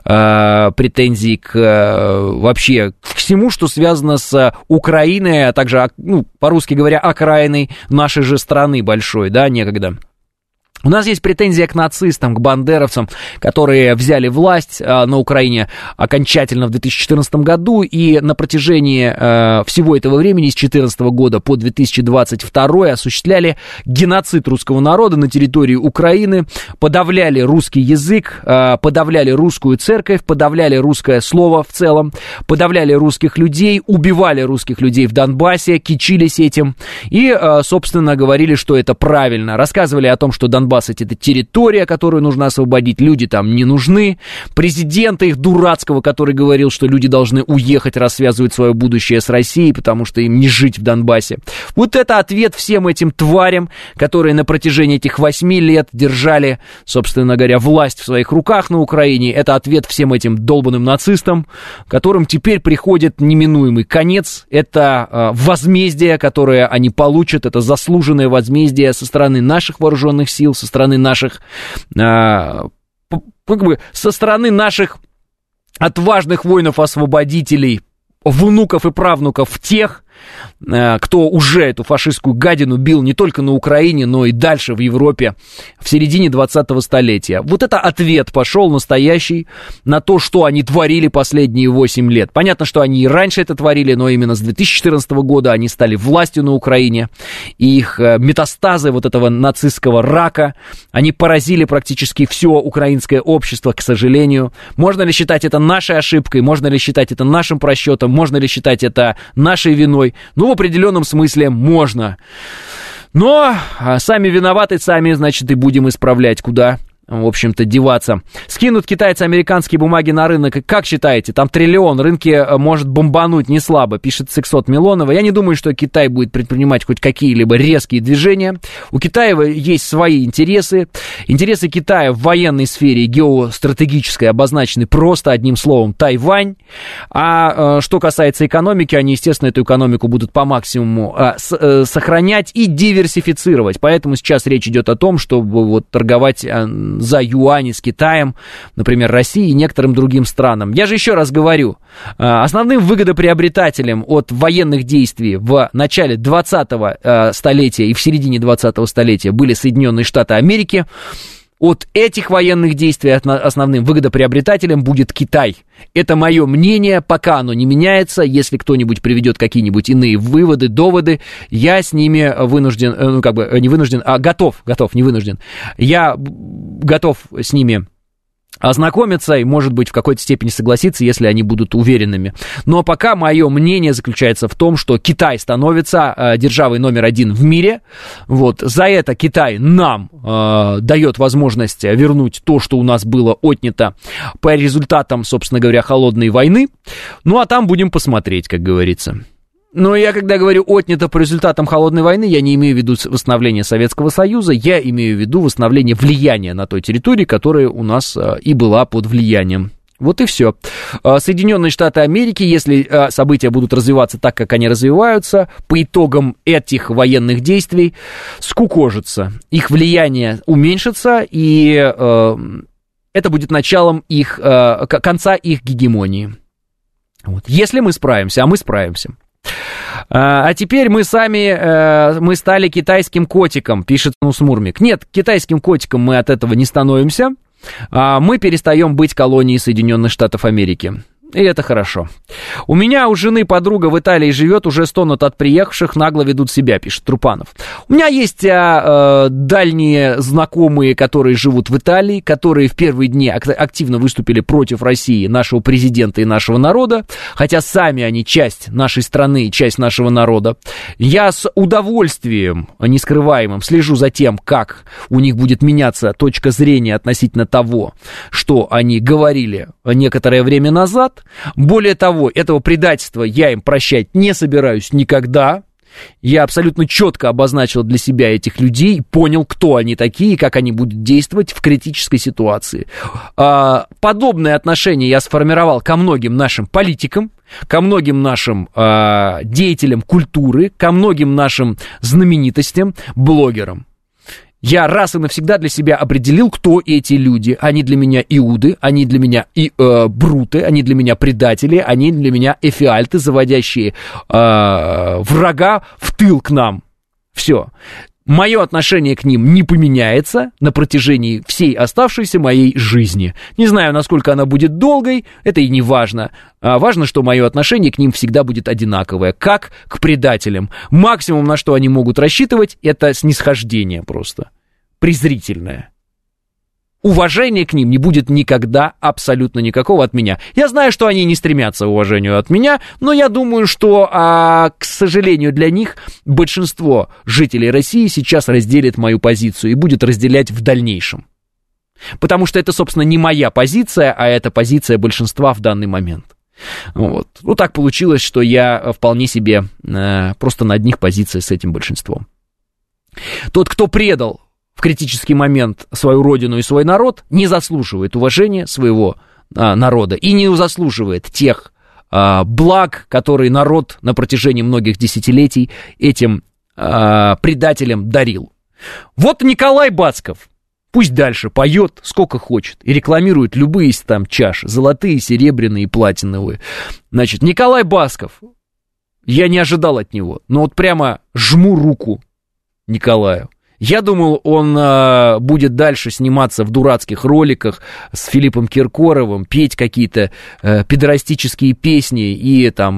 претензий к вообще к всему, что связано с Украиной, а также, ну, по-русски говоря, окраиной нашей же страны большой, да, некогда. У нас есть претензия к нацистам, к бандеровцам, которые взяли власть на Украине окончательно в 2014 году и на протяжении всего этого времени, с 2014 года по 2022, осуществляли геноцид русского народа на территории Украины, подавляли русский язык, подавляли русскую церковь, подавляли русское слово в целом, подавляли русских людей, убивали русских людей в Донбассе, кичились этим и, собственно, говорили, что это правильно, рассказывали о том, что Донбасс это территория, которую нужно освободить, люди там не нужны. Президента их дурацкого, который говорил, что люди должны уехать, рассвязывать свое будущее с Россией, потому что им не жить в Донбассе. Вот это ответ всем этим тварям, которые на протяжении этих 8 лет держали, собственно говоря, власть в своих руках на Украине. Это ответ всем этим долбанным нацистам, которым теперь приходит неминуемый конец. Это возмездие, которое они получат, это заслуженное возмездие со стороны наших вооруженных сил, со стороны наших, со стороны наших отважных воинов-освободителей, внуков и правнуков тех, кто уже эту фашистскую гадину бил не только на Украине, но и дальше в Европе в середине 20-го столетия. Вот это ответ пошел настоящий на то, что они творили последние 8 лет. Понятно, что они и раньше это творили, но именно с 2014 года они стали властью на Украине, и их метастазы вот этого нацистского рака, они поразили практически все украинское общество, к сожалению. Можно ли считать это нашей ошибкой, можно ли считать это нашим просчетом, можно ли считать это нашей виной? Ну, в определенном смысле можно. Но сами виноваты, сами, значит, и будем исправлять. Куда, в общем-то, деваться. Скинут китайцы американские бумаги на рынок. Как считаете? Там триллион. Рынки может бомбануть не слабо, пишет Сексот Милонова. Я не думаю, что Китай будет предпринимать хоть какие-либо резкие движения. У Китая есть свои интересы. Интересы Китая в военной сфере геостратегической обозначены просто одним словом — Тайвань. А что касается экономики, они, естественно, эту экономику будут по максимуму сохранять и диверсифицировать. Поэтому сейчас речь идет о том, чтобы вот торговать за юани с Китаем, например, России и некоторым другим странам. Я же еще раз говорю, основным выгодоприобретателем от военных действий в начале 20-го столетия и в середине 20-го столетия были Соединенные Штаты Америки. От этих военных действий основным выгодоприобретателем будет Китай. Это мое мнение, пока оно не меняется. Если кто-нибудь приведет какие-нибудь иные выводы, доводы, я с ними вынужден, ну как бы не вынужден, а готов, не вынужден. Я готов с ними ознакомиться и, может быть, в какой-то степени согласиться, если они будут уверенными. Но пока мое мнение заключается в том, что Китай становится державой номер 1 в мире. Вот. За это Китай нам дает возможность вернуть то, что у нас было отнято по результатам, собственно говоря, холодной войны. Ну, а там будем посмотреть, как говорится. Но я, когда говорю «отнято по результатам холодной войны», я не имею в виду восстановление Советского Союза, я имею в виду восстановление влияния на той территории, которая у нас и была под влиянием. Вот и все. Соединенные Штаты Америки, если события будут развиваться так, как они развиваются, по итогам этих военных действий скукожатся. Их влияние уменьшится, и это будет началом их, конца их гегемонии. Вот. Если мы справимся, а мы справимся. А теперь мы сами, мы стали китайским котиком, пишет Нусмурмик. Нет, китайским котиком мы от этого не становимся. мы перестаем быть колонией Соединенных Штатов Америки. И это хорошо. У меня у жены подруга в Италии живет, уже стонут от приехавших, нагло ведут себя, пишет Трупанов. У меня есть дальние знакомые, которые живут в Италии, которые в первые дни активно выступили против России, нашего президента и нашего народа, хотя сами они часть нашей страны и часть нашего народа. Я с удовольствием, нескрываемым, слежу за тем, как у них будет меняться точка зрения относительно того, что они говорили некоторое время назад. Более того, этого предательства я им прощать не собираюсь никогда. Я абсолютно четко обозначил для себя этих людей, понял, кто они такие и как они будут действовать в критической ситуации. Подобное отношение я сформировал ко многим нашим политикам, ко многим нашим деятелям культуры, ко многим нашим знаменитостям, блогерам. Я раз и навсегда для себя определил, кто эти люди. Они для меня иуды, они для меня бруты, они для меня предатели, они для меня эфиальты, заводящие врага в тыл к нам. Все. Мое отношение к ним не поменяется на протяжении всей оставшейся моей жизни. Не знаю, насколько она будет долгой, это и не важно. Важно, что мое отношение к ним всегда будет одинаковое, как к предателям. Максимум, на что они могут рассчитывать, это снисхождение просто. Презрительное. Уважения к ним не будет никогда абсолютно никакого от меня. Я знаю, что они не стремятся к уважению от меня, но я думаю, что, к сожалению для них, большинство жителей России сейчас разделит мою позицию и будет разделять в дальнейшем. Потому что это, собственно, не моя позиция, а это позиция большинства в данный момент. Вот. Ну, так получилось, что я вполне себе просто на одних позициях с этим большинством. Тот, кто предал в критический момент свою родину и свой народ, не заслуживает уважения своего народа и не заслуживает тех благ, которые народ на протяжении многих десятилетий этим предателям дарил. Вот Николай Бацков, пусть дальше поет сколько хочет и рекламирует любые там чаши, золотые, серебряные и платиновые. Значит, Николай Бацков, я не ожидал от него, но вот прямо жму руку Николаю. Я думал, он будет дальше сниматься в дурацких роликах с Филиппом Киркоровым, петь какие-то педерастические песни и там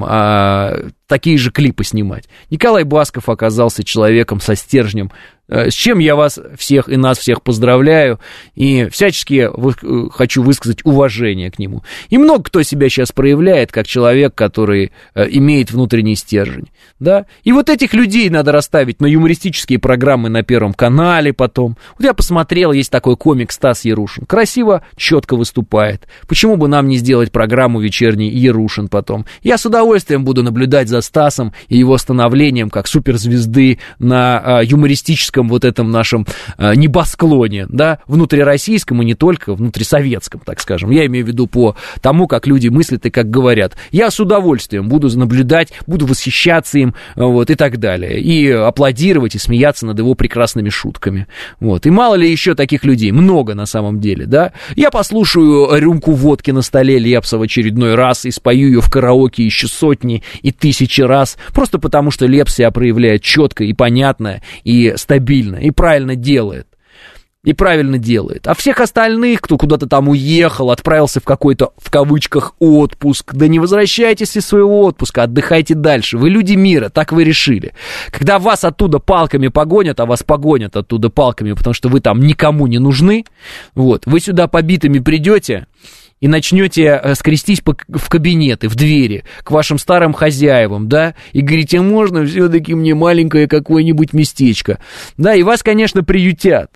такие же клипы снимать. Николай Басков оказался человеком со стержнем, с чем я вас всех и нас всех поздравляю, и всячески хочу высказать уважение к нему. И много кто себя сейчас проявляет как человек, который имеет внутренний стержень, да, и вот этих людей надо расставить на юмористические программы на Первом канале потом. Вот я посмотрел, есть такой комик Стас Ярушин, красиво, четко выступает. Почему бы нам не сделать программу вечерний Ярушин потом? Я с удовольствием буду наблюдать за Стасом и его становлением как суперзвезды на юмористическом вот этом нашем небосклоне, да, внутрироссийском и не только, внутрисоветском, так скажем. Я имею в виду по тому, как люди мыслят и как говорят. Я с удовольствием буду наблюдать, буду восхищаться им, вот, и так далее. И аплодировать, и смеяться над его прекрасными шутками. Вот. И мало ли еще таких людей, много на самом деле, да. Я послушаю рюмку водки на столе Лепса в очередной раз и спою ее в караоке еще сотни и тысячи раз, просто потому что Лепс себя проявляет четко и понятно, и стабильно, и правильно делает. И правильно делает. А всех остальных, кто куда-то там уехал, отправился в какой-то, в кавычках, отпуск, да не возвращайтесь из своего отпуска, отдыхайте дальше. Вы люди мира, так вы решили. Когда вас оттуда палками погонят, а вас погонят оттуда палками, потому что вы там никому не нужны, вот, вы сюда побитыми придете и начнете скрестись в кабинеты, в двери, к вашим старым хозяевам, да, и говорите, можно все-таки мне маленькое какое-нибудь местечко, да, и вас, конечно, приютят,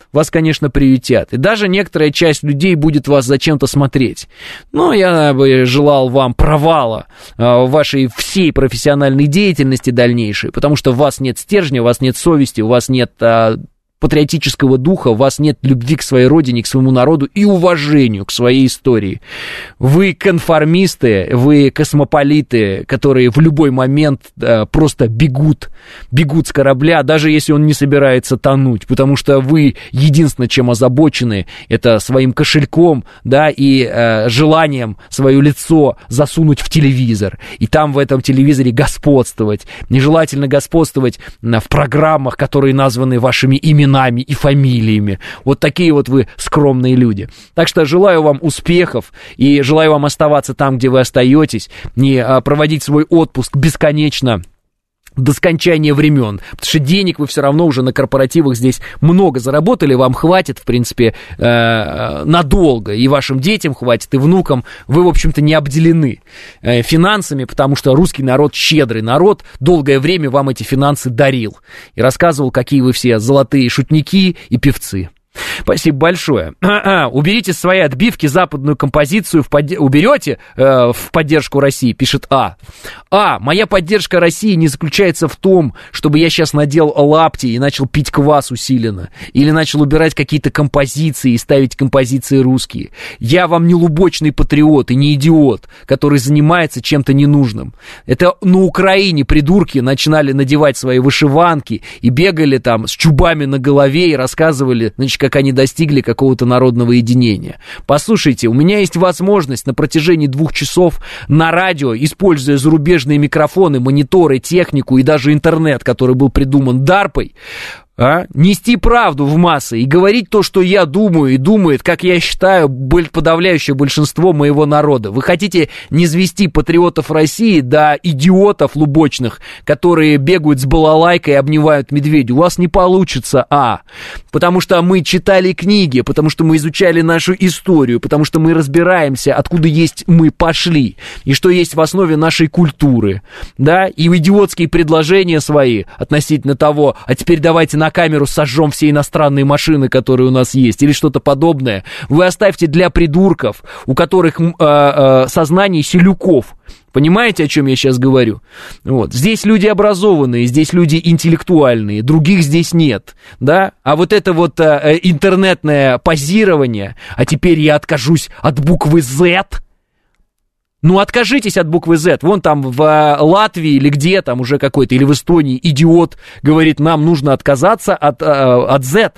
и даже некоторая часть людей будет вас зачем-то смотреть, но я бы желал вам провала вашей всей профессиональной деятельности дальнейшей, потому что у вас нет стержня, у вас нет совести, у вас нет патриотического духа, у вас нет любви к своей родине, к своему народу и уважению к своей истории. Вы конформисты, вы космополиты, которые в любой момент просто бегут с корабля, даже если он не собирается тонуть, потому что вы единственное, чем озабочены, это своим кошельком, да, и желанием свое лицо засунуть в телевизор, и там в этом телевизоре господствовать. Нежелательно господствовать в программах, которые названы вашими именами, именами и фамилиями. Вот такие вот вы скромные люди. Так что желаю вам успехов и желаю вам оставаться там, где вы остаетесь, не проводить свой отпуск бесконечно, до скончания времен, потому что денег вы все равно уже на корпоративах здесь много заработали, вам хватит, в принципе, надолго, и вашим детям хватит, и внукам, вы, в общем-то, не обделены финансами, потому что русский народ щедрый народ, долгое время вам эти финансы дарил, и рассказывал, какие вы все золотые шутники и певцы. Спасибо большое. Уберите с своей отбивки западную композицию, уберете в поддержку России, пишет моя поддержка России не заключается в том, чтобы я сейчас надел лапти и начал пить квас усиленно, или начал убирать какие-то композиции и ставить композиции русские. Я вам не лубочный патриот и не идиот, который занимается чем-то ненужным. Это на Украине придурки начинали надевать свои вышиванки и бегали там с чубами на голове и рассказывали, значит, как они достигли какого-то народного единения. Послушайте, у меня есть возможность на протяжении 2 часов на радио, используя зарубежные микрофоны, мониторы, технику и даже интернет, который был придуман DARPA, нести правду в массы и говорить то, что я думаю и думает, как я считаю, подавляющее большинство моего народа. Вы хотите низвести патриотов России до идиотов лубочных, которые бегают с балалайкой и обнимают медведя. У вас не получится, потому что мы читали книги, потому что мы изучали нашу историю, потому что мы разбираемся, откуда есть мы пошли, и что есть в основе нашей культуры, да, и идиотские предложения свои относительно того, а теперь давайте на камеру сожжем все иностранные машины, которые у нас есть, или что-то подобное, вы оставьте для придурков, у которых сознание селюков. Понимаете, о чем я сейчас говорю? Вот. Здесь люди образованные, здесь люди интеллектуальные, других здесь нет, да? А вот это вот интернетное позирование, а теперь я откажусь от буквы Z. Ну, откажитесь от буквы Z. Вон там в Латвии или где там уже какой-то, или в Эстонии идиот говорит, нам нужно отказаться от Z.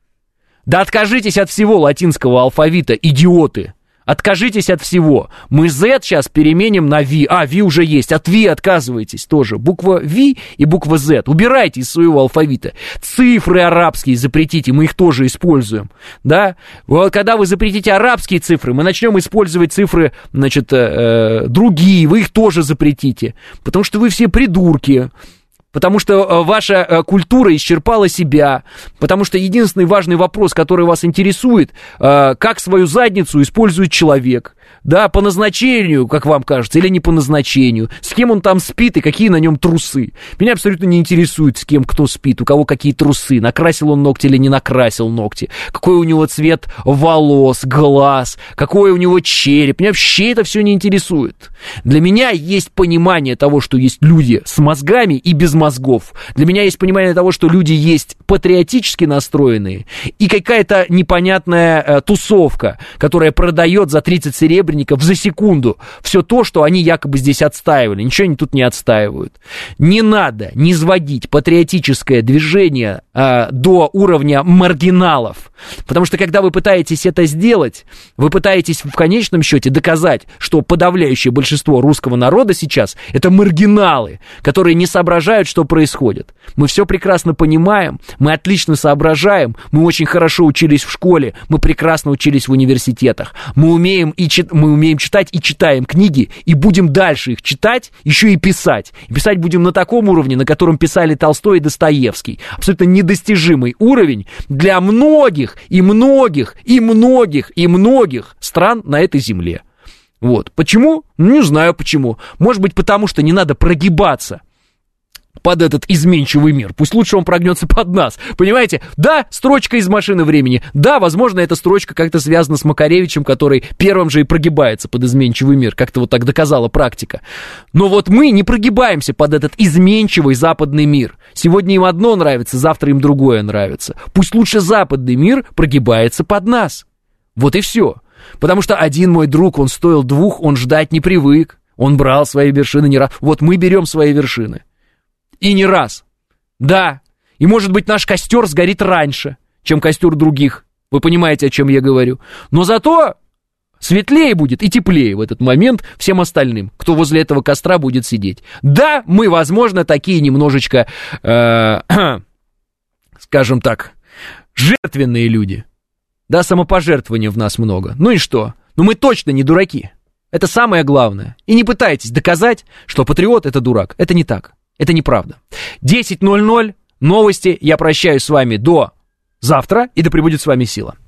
Да откажитесь от всего латинского алфавита, идиоты. Откажитесь от всего. Мы Z сейчас переменим на V. V уже есть. От V отказывайтесь тоже. Буква V и буква Z. Убирайте из своего алфавита. Цифры арабские запретите, мы их тоже используем. Да? Вот когда вы запретите арабские цифры, мы начнем использовать цифры, значит, другие. Вы их тоже запретите. Потому что вы все придурки. Потому что ваша культура исчерпала себя, потому что единственный важный вопрос, который вас интересует, как свою задницу использует человек, да, по назначению, как вам кажется, или не по назначению, с кем он там спит и какие на нем трусы. Меня абсолютно не интересует, с кем кто спит, у кого какие трусы, накрасил он ногти или не накрасил ногти, какой у него цвет волос, глаз, какой у него череп. Меня вообще это все не интересует. Для меня есть понимание того, что есть люди с мозгами и без мозгов. Для меня есть понимание того, что люди есть патриотически настроенные и какая-то непонятная тусовка, которая продает за 30 серебряников за секунду все то, что они якобы здесь отстаивали. Ничего они тут не отстаивают. Не надо низводить патриотическое движение до уровня маргиналов. Потому что когда вы пытаетесь это сделать, вы пытаетесь в конечном счете доказать, что подавляющее большинство русского народа сейчас это маргиналы, которые не соображают, что происходит. Мы все прекрасно понимаем, мы отлично соображаем, мы очень хорошо учились в школе, мы прекрасно учились в университетах, мы умеем читать и читаем книги, и будем дальше их читать, еще и писать. И писать будем на таком уровне, на котором писали Толстой и Достоевский. Абсолютно недостижимый уровень для многих стран на этой земле. Вот. Почему? Не знаю почему. Может быть, потому что не надо прогибаться под этот изменчивый мир. Пусть лучше он прогнется под нас. Понимаете? Да, строчка из «Машины времени». Да, возможно, эта строчка как-то связана с Макаревичем, который первым же и прогибается под изменчивый мир. Как-то вот так доказала практика. Но вот мы не прогибаемся под этот изменчивый западный мир. Сегодня им одно нравится, завтра им другое нравится. Пусть лучше западный мир прогибается под нас. Вот и все. Потому что один мой друг, он стоил 2, он ждать не привык. Он брал свои вершины не раз. Вот мы берем свои вершины. И не раз. Да. И, может быть, наш костер сгорит раньше, чем костер других. Вы понимаете, о чем я говорю. Но зато светлее будет и теплее в этот момент всем остальным, кто возле этого костра будет сидеть. Да, мы, возможно, такие немножечко, скажем так, жертвенные люди. Да, самопожертвования в нас много. Ну и что? Ну мы точно не дураки. Это самое главное. И не пытайтесь доказать, что патриот — это дурак. Это не так. Это неправда. 10:00. Новости. Я прощаюсь с вами до завтра. И да пребудет с вами сила.